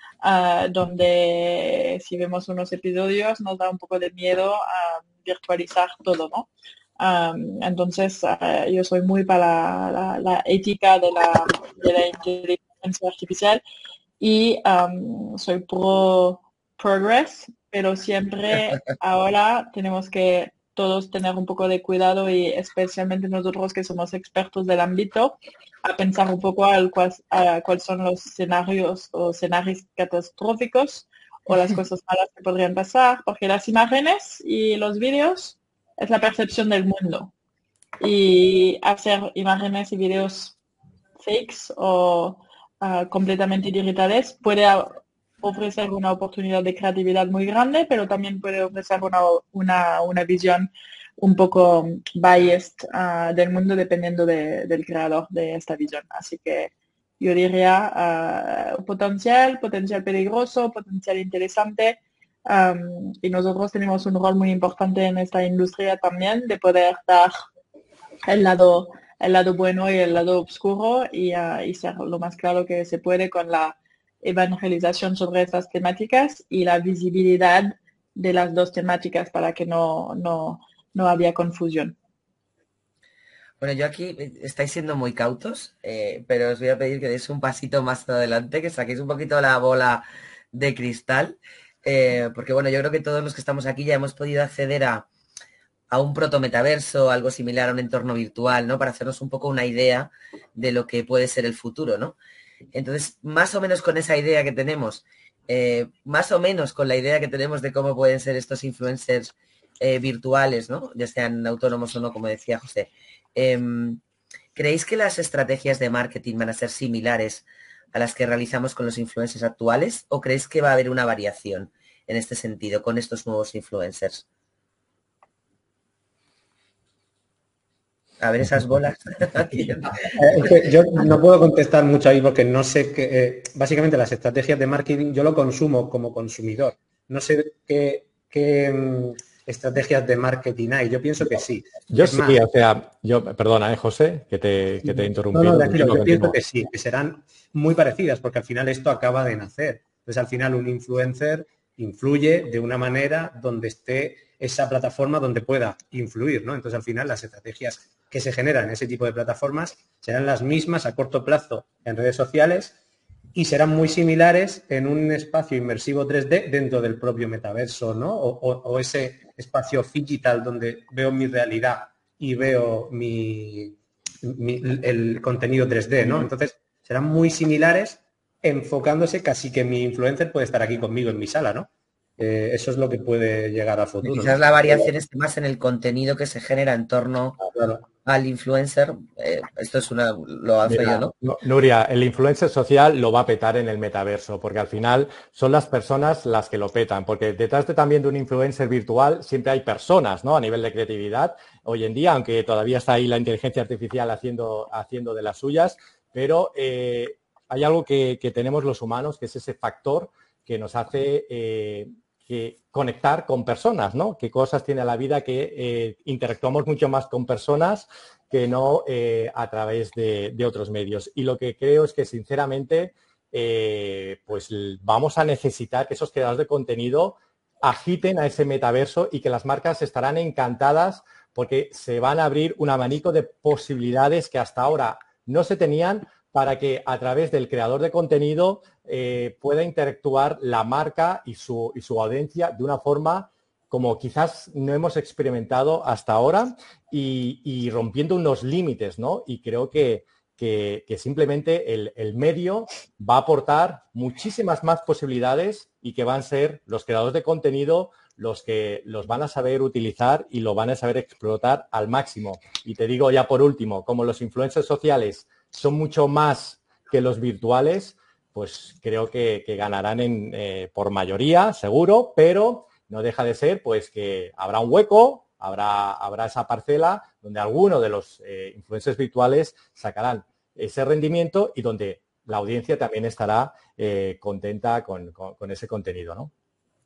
donde si vemos unos episodios nos da un poco de miedo a virtualizar todo, ¿no? Entonces yo soy muy para la ética de la inteligencia artificial. Y soy pro progress, pero siempre ahora tenemos que todos tener un poco de cuidado y especialmente nosotros que somos expertos del ámbito, a pensar un poco a cuáles son los escenarios o escenarios catastróficos o las cosas malas que podrían pasar, porque las imágenes y los vídeos es la percepción del mundo. Y hacer imágenes y vídeos fakes o completamente digitales puede ofrecer una oportunidad de creatividad muy grande, pero también puede ofrecer una visión un poco biased del mundo dependiendo del creador de esta visión. Así que yo diría potencial peligroso, potencial interesante. Y nosotros tenemos un rol muy importante en esta industria también de poder dar el lado bueno y el lado oscuro y ser lo más claro que se puede con la evangelización sobre estas temáticas y la visibilidad de las dos temáticas para que no había confusión. Bueno, yo aquí estáis siendo muy cautos, pero os voy a pedir que deis un pasito más adelante, que saquéis un poquito la bola de cristal, porque bueno, yo creo que todos los que estamos aquí ya hemos podido acceder a un protometaverso, algo similar a un entorno virtual, ¿no? Para hacernos un poco una idea de lo que puede ser el futuro, ¿no? Entonces, más o menos con esa idea que tenemos, más o menos con la idea que tenemos de cómo pueden ser estos influencers virtuales, ¿no? Ya sean autónomos o no, como decía José. ¿Creéis que las estrategias de marketing van a ser similares a las que realizamos con los influencers actuales? ¿O creéis que va a haber una variación en este sentido con estos nuevos influencers? A ver esas bolas. Yo no puedo contestar mucho ahí porque no sé qué. Básicamente las estrategias de marketing yo lo consumo como consumidor. No sé qué estrategias de marketing hay. Yo pienso que sí. Yo es sí, más, o sea, perdona, José, que te he interrumpido. no, tranquilo, yo pienso Continúa. que sí, que serán muy parecidas porque al final esto acaba de nacer. Entonces al final un influencer influye de una manera donde esté esa plataforma donde pueda influir, ¿no? Entonces al final las estrategias que se generan en ese tipo de plataformas serán las mismas a corto plazo en redes sociales y serán muy similares en un espacio inmersivo 3D dentro del propio metaverso, ¿no? O ese espacio digital donde veo mi realidad y veo el contenido 3D, ¿no? Entonces serán muy similares enfocándose casi que mi influencer puede estar aquí conmigo en mi sala, ¿no? Eso es lo que puede llegar a futuro, Quizás ¿no? la variación esté más en el contenido que se genera en torno Claro. al influencer. Esto es lo avanzo yo, Mira, ¿no? Nuria, el influencer social lo va a petar en el metaverso, porque al final son las personas las que lo petan, porque detrás también de un influencer virtual siempre hay personas, ¿no? A nivel de creatividad, hoy en día, aunque todavía está ahí la inteligencia artificial haciendo de las suyas, pero hay algo que tenemos los humanos, que es ese factor que nos hace que conectar con personas, ¿no? Qué cosas tiene la vida que interactuamos mucho más con personas que no a través de otros medios. Y lo que creo es que, sinceramente, pues vamos a necesitar que esos creadores de contenido agiten a ese metaverso y que las marcas estarán encantadas porque se van a abrir un abanico de posibilidades que hasta ahora no se tenían para que a través del creador de contenido pueda interactuar la marca y su audiencia de una forma como quizás no hemos experimentado hasta ahora y rompiendo unos límites, ¿no? Y creo que simplemente el medio va a aportar muchísimas más posibilidades y que van a ser los creadores de contenido los que los van a saber utilizar y lo van a saber explotar al máximo. Y te digo ya por último, como los influencers sociales son mucho más que los virtuales, pues creo que ganarán por mayoría, seguro, pero no deja de ser pues que habrá un hueco, habrá esa parcela donde alguno de los influencers virtuales sacarán ese rendimiento y donde la audiencia también estará contenta con ese contenido, ¿no?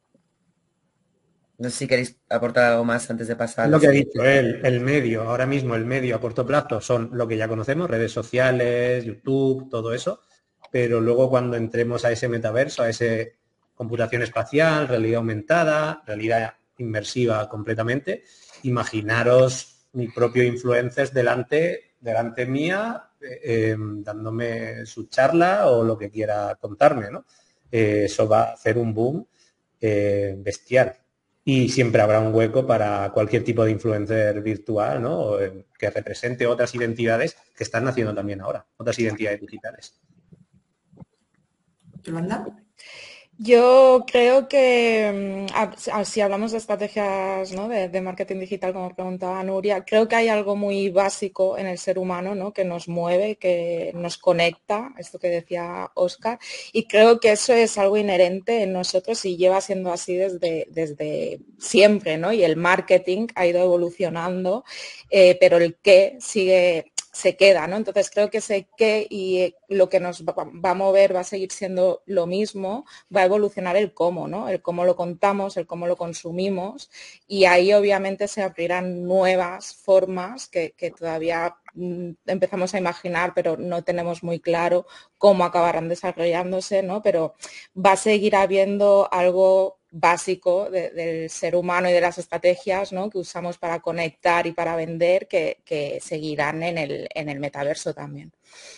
No sé si queréis aportar algo más antes de pasar a Es la lo que ha siguiente. dicho el medio, ahora mismo el medio a corto plazo son lo que ya conocemos, redes sociales, YouTube, todo eso, pero luego cuando entremos a ese metaverso, a ese computación espacial, realidad aumentada, realidad inmersiva completamente, imaginaros mi propio influencer delante mía, dándome su charla o lo que quiera contarme, ¿no? Eso va a hacer un boom bestial. y siempre habrá un hueco para cualquier tipo de influencer virtual, ¿no? O, que represente otras identidades que están naciendo también ahora, otras identidades digitales. ¿Yolanda? Yo creo que si hablamos de estrategias, ¿no?, de marketing digital, como preguntaba Nuria, creo que hay algo muy básico en el ser humano, ¿no?, que nos mueve, que nos conecta, esto que decía Óscar, y creo que eso es algo inherente en nosotros y lleva siendo así desde siempre, ¿no? Y el marketing ha ido evolucionando, pero el qué se queda, ¿no? Entonces creo que ese qué y lo que nos va a mover va a seguir siendo lo mismo, va a evolucionar el cómo, ¿no? El cómo lo contamos, el cómo lo consumimos, y ahí obviamente se abrirán nuevas formas que todavía empezamos a imaginar, pero no tenemos muy claro cómo acabarán desarrollándose, ¿no? Pero va a seguir habiendo algo básico del ser humano y de las estrategias, ¿no?, que usamos para conectar y para vender, que seguirán en el metaverso también.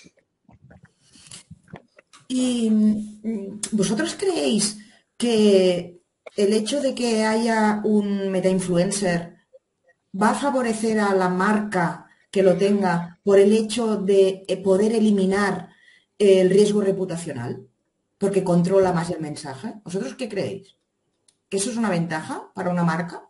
¿Y vosotros creéis que el hecho de que haya un meta-influencer va a favorecer a la marca que lo tenga por el hecho de poder eliminar el riesgo reputacional? Porque controla más el mensaje. ¿Vosotros qué creéis? ¿Que eso es una ventaja para una marca?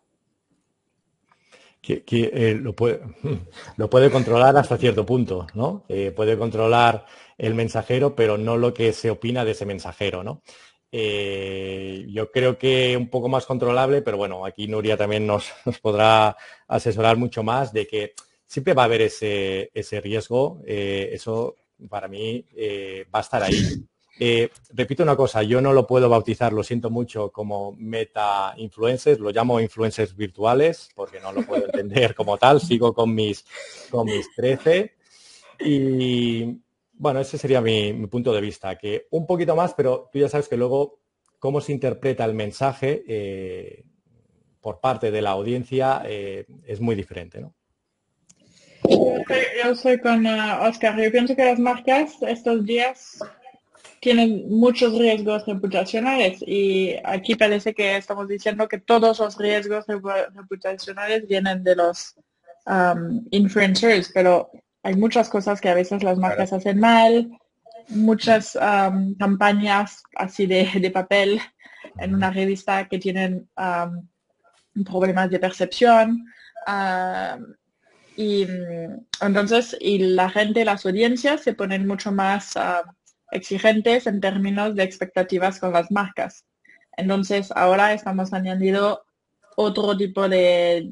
Lo puede controlar hasta cierto punto, ¿no? Puede controlar el mensajero, pero no lo que se opina de ese mensajero, ¿no? Yo creo que un poco más controlable, pero bueno, aquí Nuria también nos podrá asesorar mucho más de que siempre va a haber ese riesgo. Eso para mí va a estar ahí. Repito una cosa, yo no lo puedo bautizar, lo siento mucho, como meta influencers, lo llamo influencers virtuales porque no lo puedo entender como tal, sigo con mis 13 y bueno, ese sería mi punto de vista, que un poquito más, pero tú ya sabes que luego cómo se interpreta el mensaje por parte de la audiencia es muy diferente, ¿no? Yo soy con Oscar. Yo pienso que las marcas estos días tienen muchos riesgos reputacionales y aquí parece que estamos diciendo que todos los riesgos reputacionales vienen de los influencers, pero hay muchas cosas que a veces las marcas hacen mal, muchas campañas así de papel en una revista que tienen problemas de percepción. Y entonces, la gente, las audiencias se ponen mucho más exigentes en términos de expectativas con las marcas. Entonces, ahora estamos añadiendo otro tipo de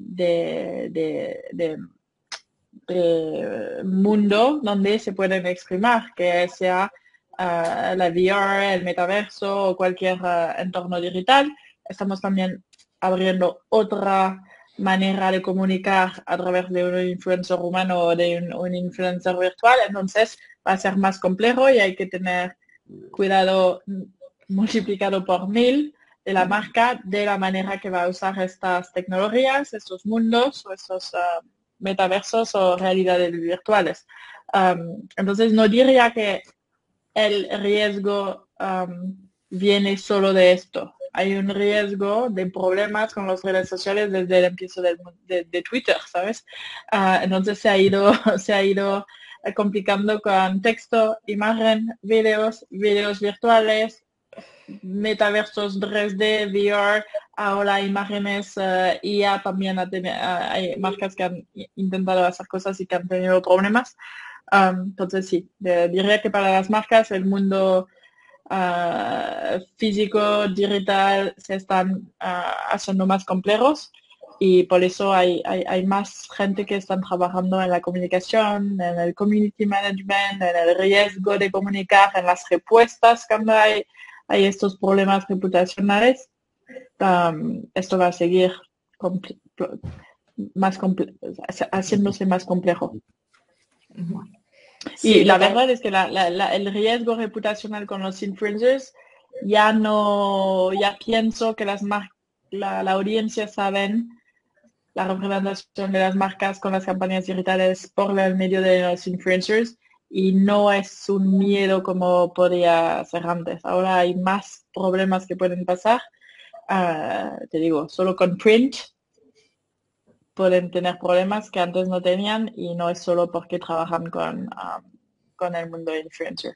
mundo donde se pueden exprimir, que sea la VR, el metaverso o cualquier entorno digital. Estamos también abriendo otra manera de comunicar a través de un influencer humano o de un influencer virtual, entonces va a ser más complejo y hay que tener cuidado multiplicado por 1000 de la marca, de la manera que va a usar estas tecnologías, estos mundos o estos metaversos o realidades virtuales. Entonces no diría que el riesgo viene solo de esto. Hay un riesgo de problemas con las redes sociales desde el empiezo de Twitter, ¿sabes? Entonces se ha ido complicando con texto, imagen, videos virtuales, metaversos 3D, VR, ahora imágenes, IA también hay marcas que han intentado hacer cosas y que han tenido problemas. Entonces sí, diría que para las marcas el mundo físico, digital se están haciendo más complejos y por eso hay más gente que están trabajando en la comunicación, en el community management, en el riesgo de comunicar, en las respuestas cuando hay estos problemas reputacionales. Esto va a seguir haciéndose más complejo. Sí, y la verdad es que el riesgo reputacional con los influencers ya pienso que la audiencia saben la representación de las marcas con las campañas digitales por el medio de los influencers y no es un miedo como podía ser antes. Ahora hay más problemas que pueden pasar te digo, solo con print pueden tener problemas que antes no tenían y no es solo porque trabajan con el mundo influencer.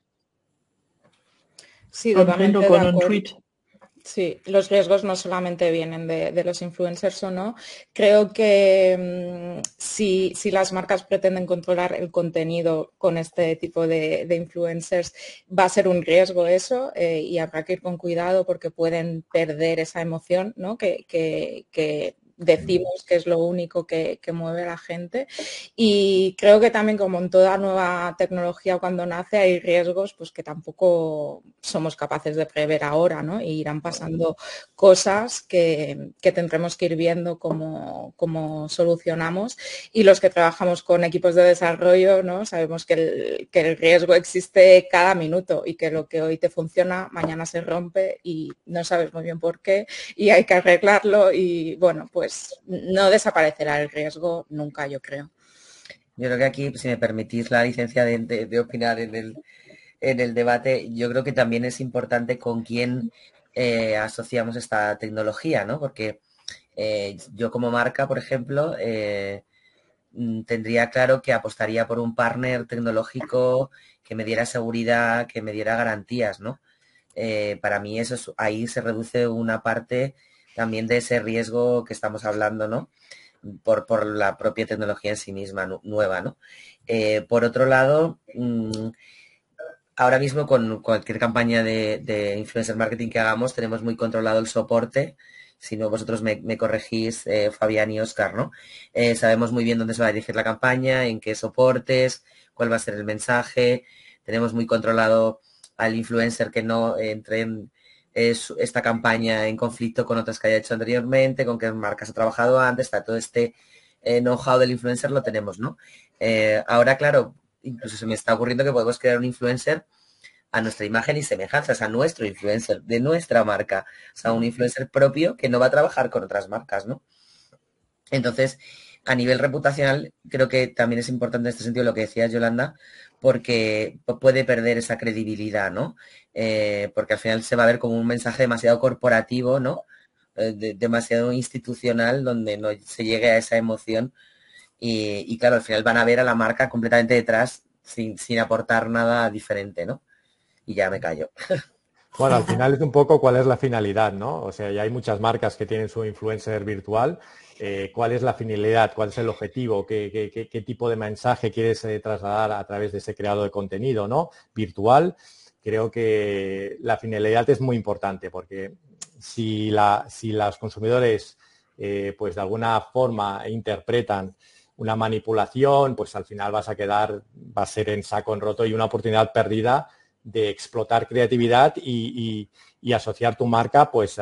Sí, Con print o totalmente de con un acuerdo. tweet. Sí, los riesgos no solamente vienen de los influencers o no. Creo que si las marcas pretenden controlar el contenido con este tipo de influencers, va a ser un riesgo eso y habrá que ir con cuidado porque pueden perder esa emoción, ¿no? que decimos que es lo único que mueve a la gente. Y creo que también, como en toda nueva tecnología cuando nace, hay riesgos pues que tampoco somos capaces de prever ahora, ¿no? Y irán pasando cosas que tendremos que ir viendo cómo solucionamos. Y los que trabajamos con equipos de desarrollo, ¿no? Sabemos que el riesgo existe cada minuto y que lo que hoy te funciona, mañana se rompe y no sabes muy bien por qué y hay que arreglarlo y bueno, pues no desaparecerá el riesgo nunca, yo creo. Yo creo que aquí, si me permitís la licencia de opinar en el debate, yo creo que también es importante con quién asociamos esta tecnología, ¿no? Porque yo como marca, por ejemplo, tendría claro que apostaría por un partner tecnológico que me diera seguridad, que me diera garantías, ¿no? Para mí ahí se reduce una parte también de ese riesgo que estamos hablando, ¿no? Por la propia tecnología en sí misma nueva, ¿no? Por otro lado, ahora mismo con cualquier campaña de influencer marketing que hagamos tenemos muy controlado el soporte. Si no, vosotros me corregís, Fabián y Óscar, ¿no? Sabemos muy bien dónde se va a dirigir la campaña, en qué soportes, cuál va a ser el mensaje. Tenemos muy controlado al influencer que no entre en esta campaña en conflicto con otras que haya hecho anteriormente, con qué marcas ha trabajado antes, está todo este know-how del influencer lo tenemos, ¿no? Ahora, claro, incluso se me está ocurriendo que podemos crear un influencer a nuestra imagen y semejanzas, a nuestro influencer, de nuestra marca, o sea, un influencer propio que no va a trabajar con otras marcas, ¿no? Entonces, a nivel reputacional, creo que también es importante en este sentido lo que decía Yolanda, porque puede perder esa credibilidad, ¿no? Porque al final se va a ver como un mensaje demasiado corporativo, ¿no? Demasiado institucional, donde no se llegue a esa emoción y claro, al final van a ver a la marca completamente detrás sin aportar nada diferente, ¿no? Y ya me callo. Bueno, al final es un poco cuál es la finalidad, ¿no? O sea, ya hay muchas marcas que tienen su influencer virtual. ¿Cuál es la finalidad? ¿Cuál es el objetivo? ¿Qué tipo de mensaje quieres trasladar a través de ese creado de contenido, ¿no? Virtual. Creo que la finalidad es muy importante porque si los consumidores pues de alguna forma interpretan una manipulación, pues al final va a ser en saco en roto y una oportunidad perdida de explotar creatividad y asociar tu marca pues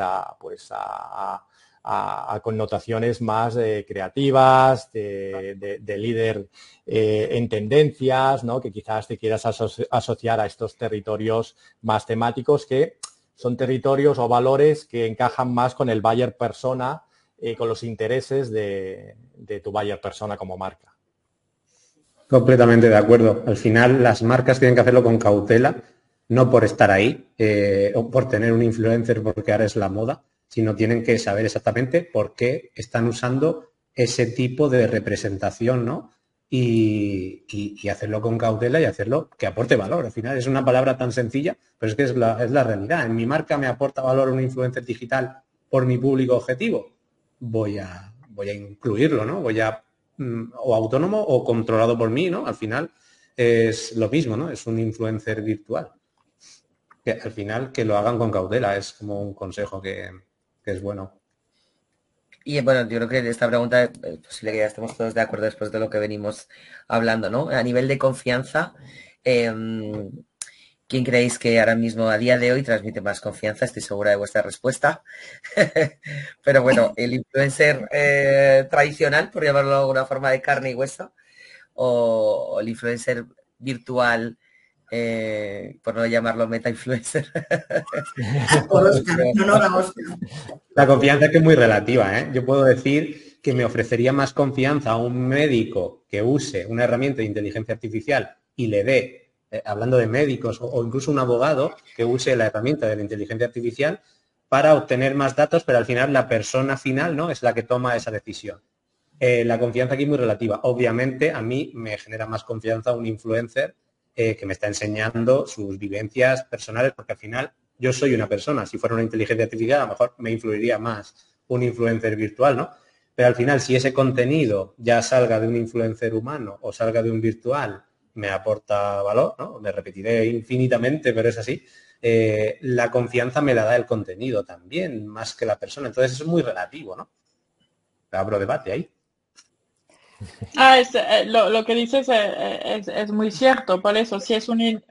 a connotaciones más creativas, de líder en tendencias, ¿no? Que quizás te quieras asociar a estos territorios más temáticos que son territorios o valores que encajan más con el buyer persona, con los intereses de tu buyer persona como marca. Completamente de acuerdo. Al final las marcas tienen que hacerlo con cautela, no por estar ahí o por tener un influencer porque ahora es la moda, sino tienen que saber exactamente por qué están usando ese tipo de representación, ¿no? Y hacerlo con cautela y hacerlo que aporte valor. Al final es una palabra tan sencilla, pero es que es la realidad. En mi marca me aporta valor un influencer digital por mi público objetivo. Voy a incluirlo, ¿no? O autónomo o controlado por mí, ¿no? Al final es lo mismo, ¿no? Es un influencer virtual. Que al final que lo hagan con cautela es como un consejo que es bueno. Y bueno, yo creo que esta pregunta es posible que ya estemos todos de acuerdo después de lo que venimos hablando, ¿no? A nivel de confianza, ¿quién creéis que ahora mismo, a día de hoy, transmite más confianza? Estoy segura de vuestra respuesta. Pero bueno, el influencer tradicional, por llamarlo de alguna forma, de carne y hueso, o el influencer virtual, por no llamarlo meta-influencer. Por Óscar, en honor a Óscar. La confianza es que es muy relativa, ¿eh? Yo puedo decir que me ofrecería más confianza a un médico que use una herramienta de inteligencia artificial y le dé, hablando de médicos o incluso un abogado que use la herramienta de la inteligencia artificial para obtener más datos, pero al final la persona final, ¿no?, es la que toma esa decisión. La confianza aquí es muy relativa. Obviamente, a mí me genera más confianza un influencer que me está enseñando sus vivencias personales, porque al final yo soy una persona. Si fuera una inteligencia artificial, a lo mejor me influiría más un influencer virtual, ¿no? Pero al final, si ese contenido ya salga de un influencer humano o salga de un virtual, me aporta valor, ¿no? Me repetiré infinitamente, pero es así. La confianza me la da el contenido también, más que la persona. Entonces, eso es muy relativo, ¿no? Abro debate ahí. Lo que dices es muy cierto. Por eso, si es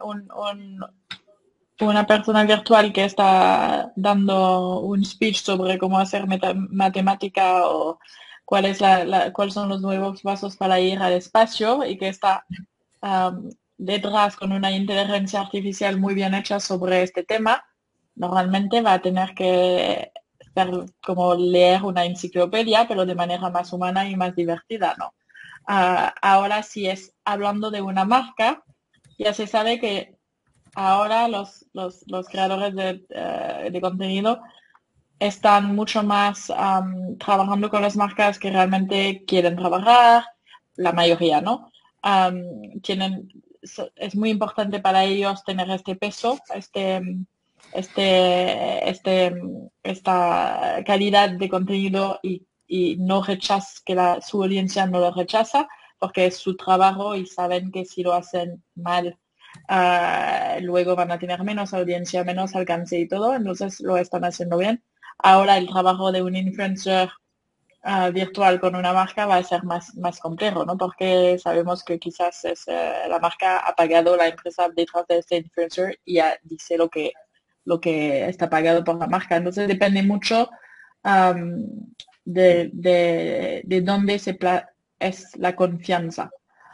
una persona virtual que está dando un speech sobre cómo hacer matemática o cuáles son los nuevos pasos para ir al espacio y que está detrás con una inteligencia artificial muy bien hecha sobre este tema, normalmente va a tener que ser como leer una enciclopedia, pero de manera más humana y más divertida, ¿no? Ahora, si es hablando de una marca, ya se sabe que ahora los creadores de contenido están mucho más trabajando con las marcas que realmente quieren trabajar, la mayoría, ¿no? Es muy importante para ellos tener este peso, esta calidad de contenido y no que su audiencia no lo rechaza, porque es su trabajo y saben que si lo hacen mal, luego van a tener menos audiencia, menos alcance y todo, entonces lo están haciendo bien. Ahora el trabajo de un influencer virtual con una marca va a ser más complejo, ¿no? Porque sabemos que quizás la marca ha pagado la empresa detrás de este influencer y ya dice lo que está pagado por la marca. Entonces depende mucho de dónde es la confianza.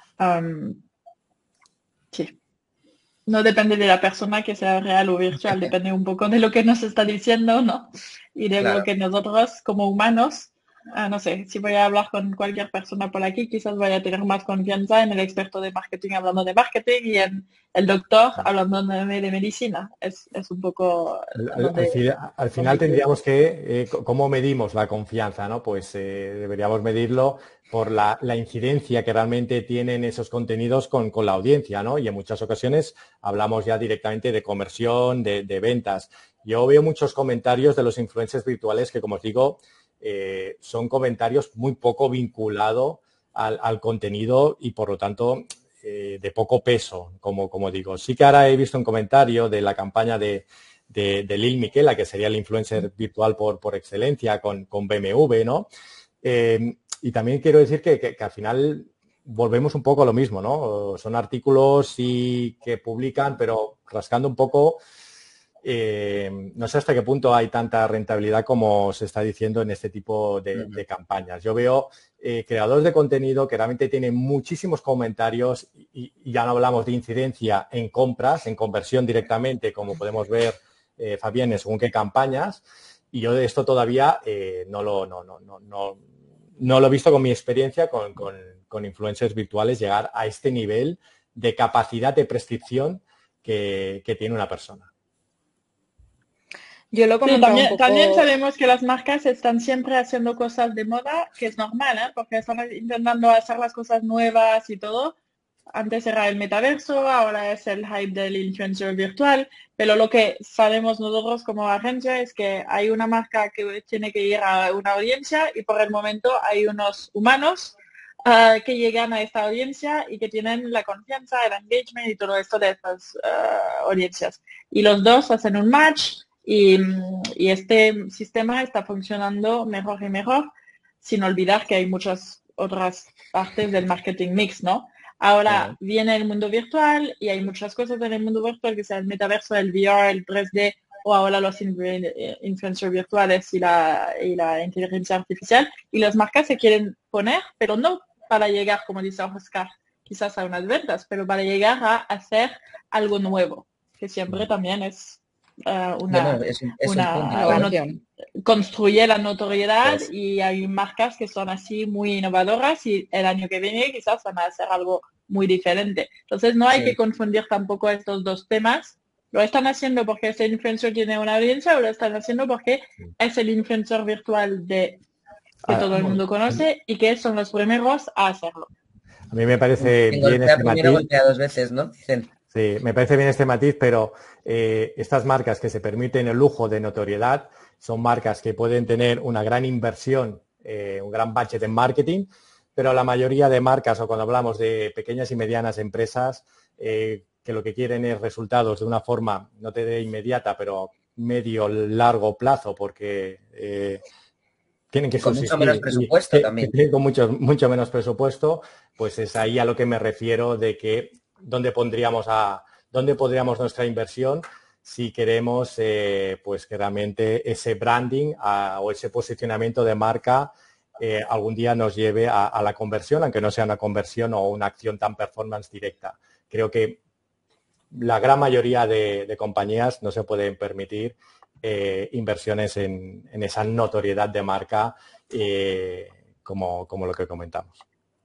Sí. No depende de la persona que sea real o virtual, depende un poco de lo que nos está diciendo, ¿no? Y de lo que nosotros como humanos, no sé, si voy a hablar con cualquier persona por aquí, quizás voy a tener más confianza en el experto de marketing hablando de marketing y en el doctor hablando de medicina. Es un poco... Al final tendríamos que, ¿cómo medimos la confianza, no? Pues deberíamos medirlo por la incidencia que realmente tienen esos contenidos con la audiencia, ¿no? Y en muchas ocasiones hablamos ya directamente de conversión, de ventas. Yo veo muchos comentarios de los influencers virtuales que, como os digo, son comentarios muy poco vinculados al contenido y, por lo tanto, de poco peso, como digo. Sí que ahora he visto un comentario de la campaña de Lil Miquela, que sería el influencer virtual por excelencia con BMW, ¿no? Y también quiero decir que al final volvemos un poco a lo mismo, ¿no? Son artículos que publican, pero rascando un poco, no sé hasta qué punto hay tanta rentabilidad como se está diciendo en este tipo de campañas. Yo veo creadores de contenido que realmente tienen muchísimos comentarios y ya no hablamos de incidencia en compras, en conversión directamente, como podemos ver, Fabián, según qué campañas. Y yo de esto todavía no lo he visto con mi experiencia con influencers virtuales llegar a este nivel de capacidad de prescripción que tiene una persona. Yo lo Sí, comentaba un poco... también sabemos que las marcas están siempre haciendo cosas de moda, que es normal, ¿eh? Porque están intentando hacer las cosas nuevas y todo. Antes era el metaverso, ahora es el hype del influencer virtual, pero lo que sabemos nosotros como agencia es que hay una marca que tiene que ir a una audiencia y por el momento hay unos humanos que llegan a esta audiencia y que tienen la confianza, el engagement y todo esto de estas audiencias. Y los dos hacen un match y este sistema está funcionando mejor y mejor, sin olvidar que hay muchas otras partes del marketing mix, ¿no? Ahora viene el mundo virtual y hay muchas cosas en el mundo virtual, que sea el metaverso, el VR, el 3D o ahora los influencers virtuales y la inteligencia artificial. Y las marcas se quieren poner, pero no para llegar, como dice Oscar, quizás a unas ventas, pero para llegar a hacer algo nuevo, que siempre también es construye la notoriedad y hay marcas que son así muy innovadoras y el año que viene quizás van a hacer algo muy diferente. Entonces no hay que confundir tampoco estos dos temas, ¿Lo están haciendo porque ese influencer tiene una audiencia o lo están haciendo porque es el influencer virtual que todo el mundo conoce y que son los primeros a hacerlo? A mí me parece Quien bien golpea este primero matiz. golpea dos veces, ¿no? Dicen. Sí, me parece bien este matiz, pero estas marcas que se permiten el lujo de notoriedad son marcas que pueden tener una gran inversión, un gran budget en marketing, pero la mayoría de marcas, o cuando hablamos de pequeñas y medianas empresas, que lo que quieren es resultados de una forma, no te diré inmediata, pero medio largo plazo, porque tienen que Y con mucho menos subsistir y presupuesto que también. tienen con mucho menos presupuesto, pues es ahí a lo que me refiero de que dónde podríamos nuestra inversión si queremos pues que realmente ese branding o ese posicionamiento de marca algún día nos lleve a la conversión, aunque no sea una conversión o una acción tan performance directa. Creo que la gran mayoría de compañías no se pueden permitir inversiones en esa notoriedad de marca como lo que comentamos.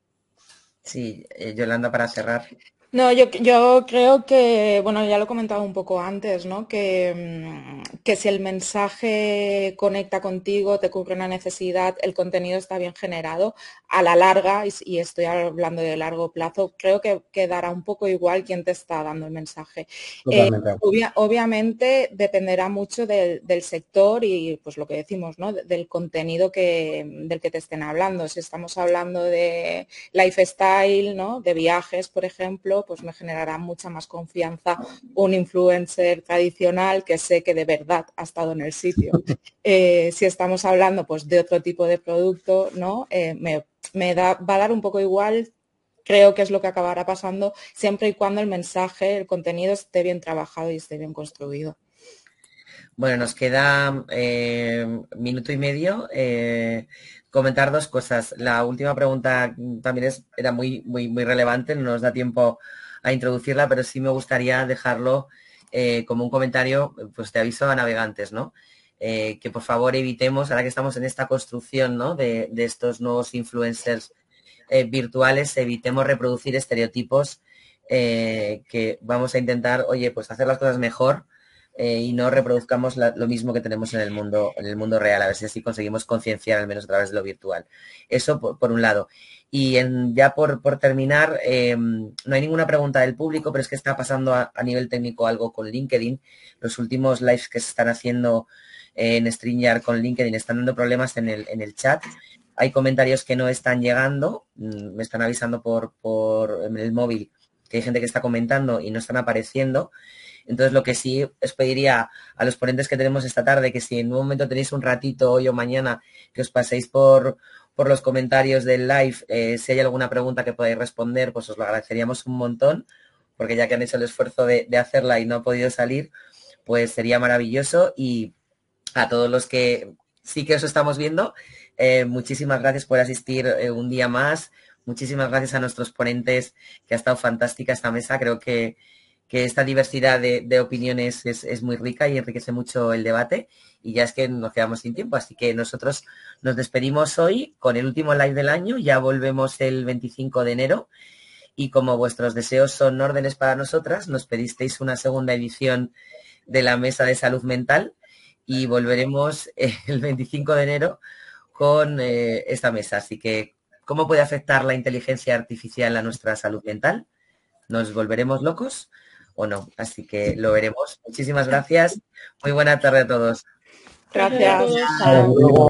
Sí, Yolanda, para cerrar. No, yo creo que, bueno, ya lo he comentado un poco antes, ¿no? Que si el mensaje conecta contigo, te cubre una necesidad, el contenido está bien generado, a la larga, y estoy hablando de largo plazo, creo que quedará un poco igual quién te está dando el mensaje. Totalmente. Obviamente dependerá mucho del sector y pues lo que decimos, ¿no? Del contenido del que te estén hablando. Si estamos hablando de lifestyle, ¿no? De viajes, por ejemplo, pues me generará mucha más confianza un influencer tradicional que sé que de verdad ha estado en el sitio. Si estamos hablando pues de otro tipo de producto, ¿no? Va a dar un poco igual. Creo que es lo que acabará pasando siempre y cuando el mensaje, el contenido esté bien trabajado y esté bien construido. Bueno, nos queda minuto y medio. Comentar dos cosas. La última pregunta también era muy relevante, no nos da tiempo a introducirla, pero sí me gustaría dejarlo como un comentario, pues te aviso a navegantes, ¿no? Que por favor evitemos, ahora que estamos en esta construcción, ¿no? de estos nuevos influencers virtuales, evitemos reproducir estereotipos que vamos a intentar, oye, pues hacer las cosas mejor y no reproduzcamos lo mismo que tenemos en el mundo real, a ver si así conseguimos concienciar al menos a través de lo virtual. Eso por un lado. Y ya por terminar, no hay ninguna pregunta del público, pero es que está pasando a nivel técnico algo con LinkedIn. Los últimos lives que se están haciendo en StreamYard con LinkedIn están dando problemas en el chat. Hay comentarios que no están llegando, me están avisando por el móvil que hay gente que está comentando y no están apareciendo. Entonces, lo que sí os pediría a los ponentes que tenemos esta tarde, que si en un momento tenéis un ratito hoy o mañana, que os paséis por los comentarios del live, si hay alguna pregunta que podáis responder, pues os lo agradeceríamos un montón, porque ya que han hecho el esfuerzo de hacerla y no ha podido salir, pues sería maravilloso. Y a todos los que sí que os estamos viendo, muchísimas gracias por asistir un día más. Muchísimas gracias a nuestros ponentes, que ha estado fantástica esta mesa. Creo que esta diversidad de opiniones es muy rica y enriquece mucho el debate. Y ya es que nos quedamos sin tiempo, así que nosotros nos despedimos hoy con el último live del año. Ya volvemos el 25 de enero. Y como vuestros deseos son órdenes para nosotras, nos pedisteis una segunda edición de la Mesa de Salud Mental y volveremos el 25 de enero con esta mesa. Así que, ¿cómo puede afectar la inteligencia artificial a nuestra salud mental? ¿Nos volveremos locos o no? Así que lo veremos. Muchísimas gracias. Muy buena tarde a todos. Gracias. Gracias a todos. Chao.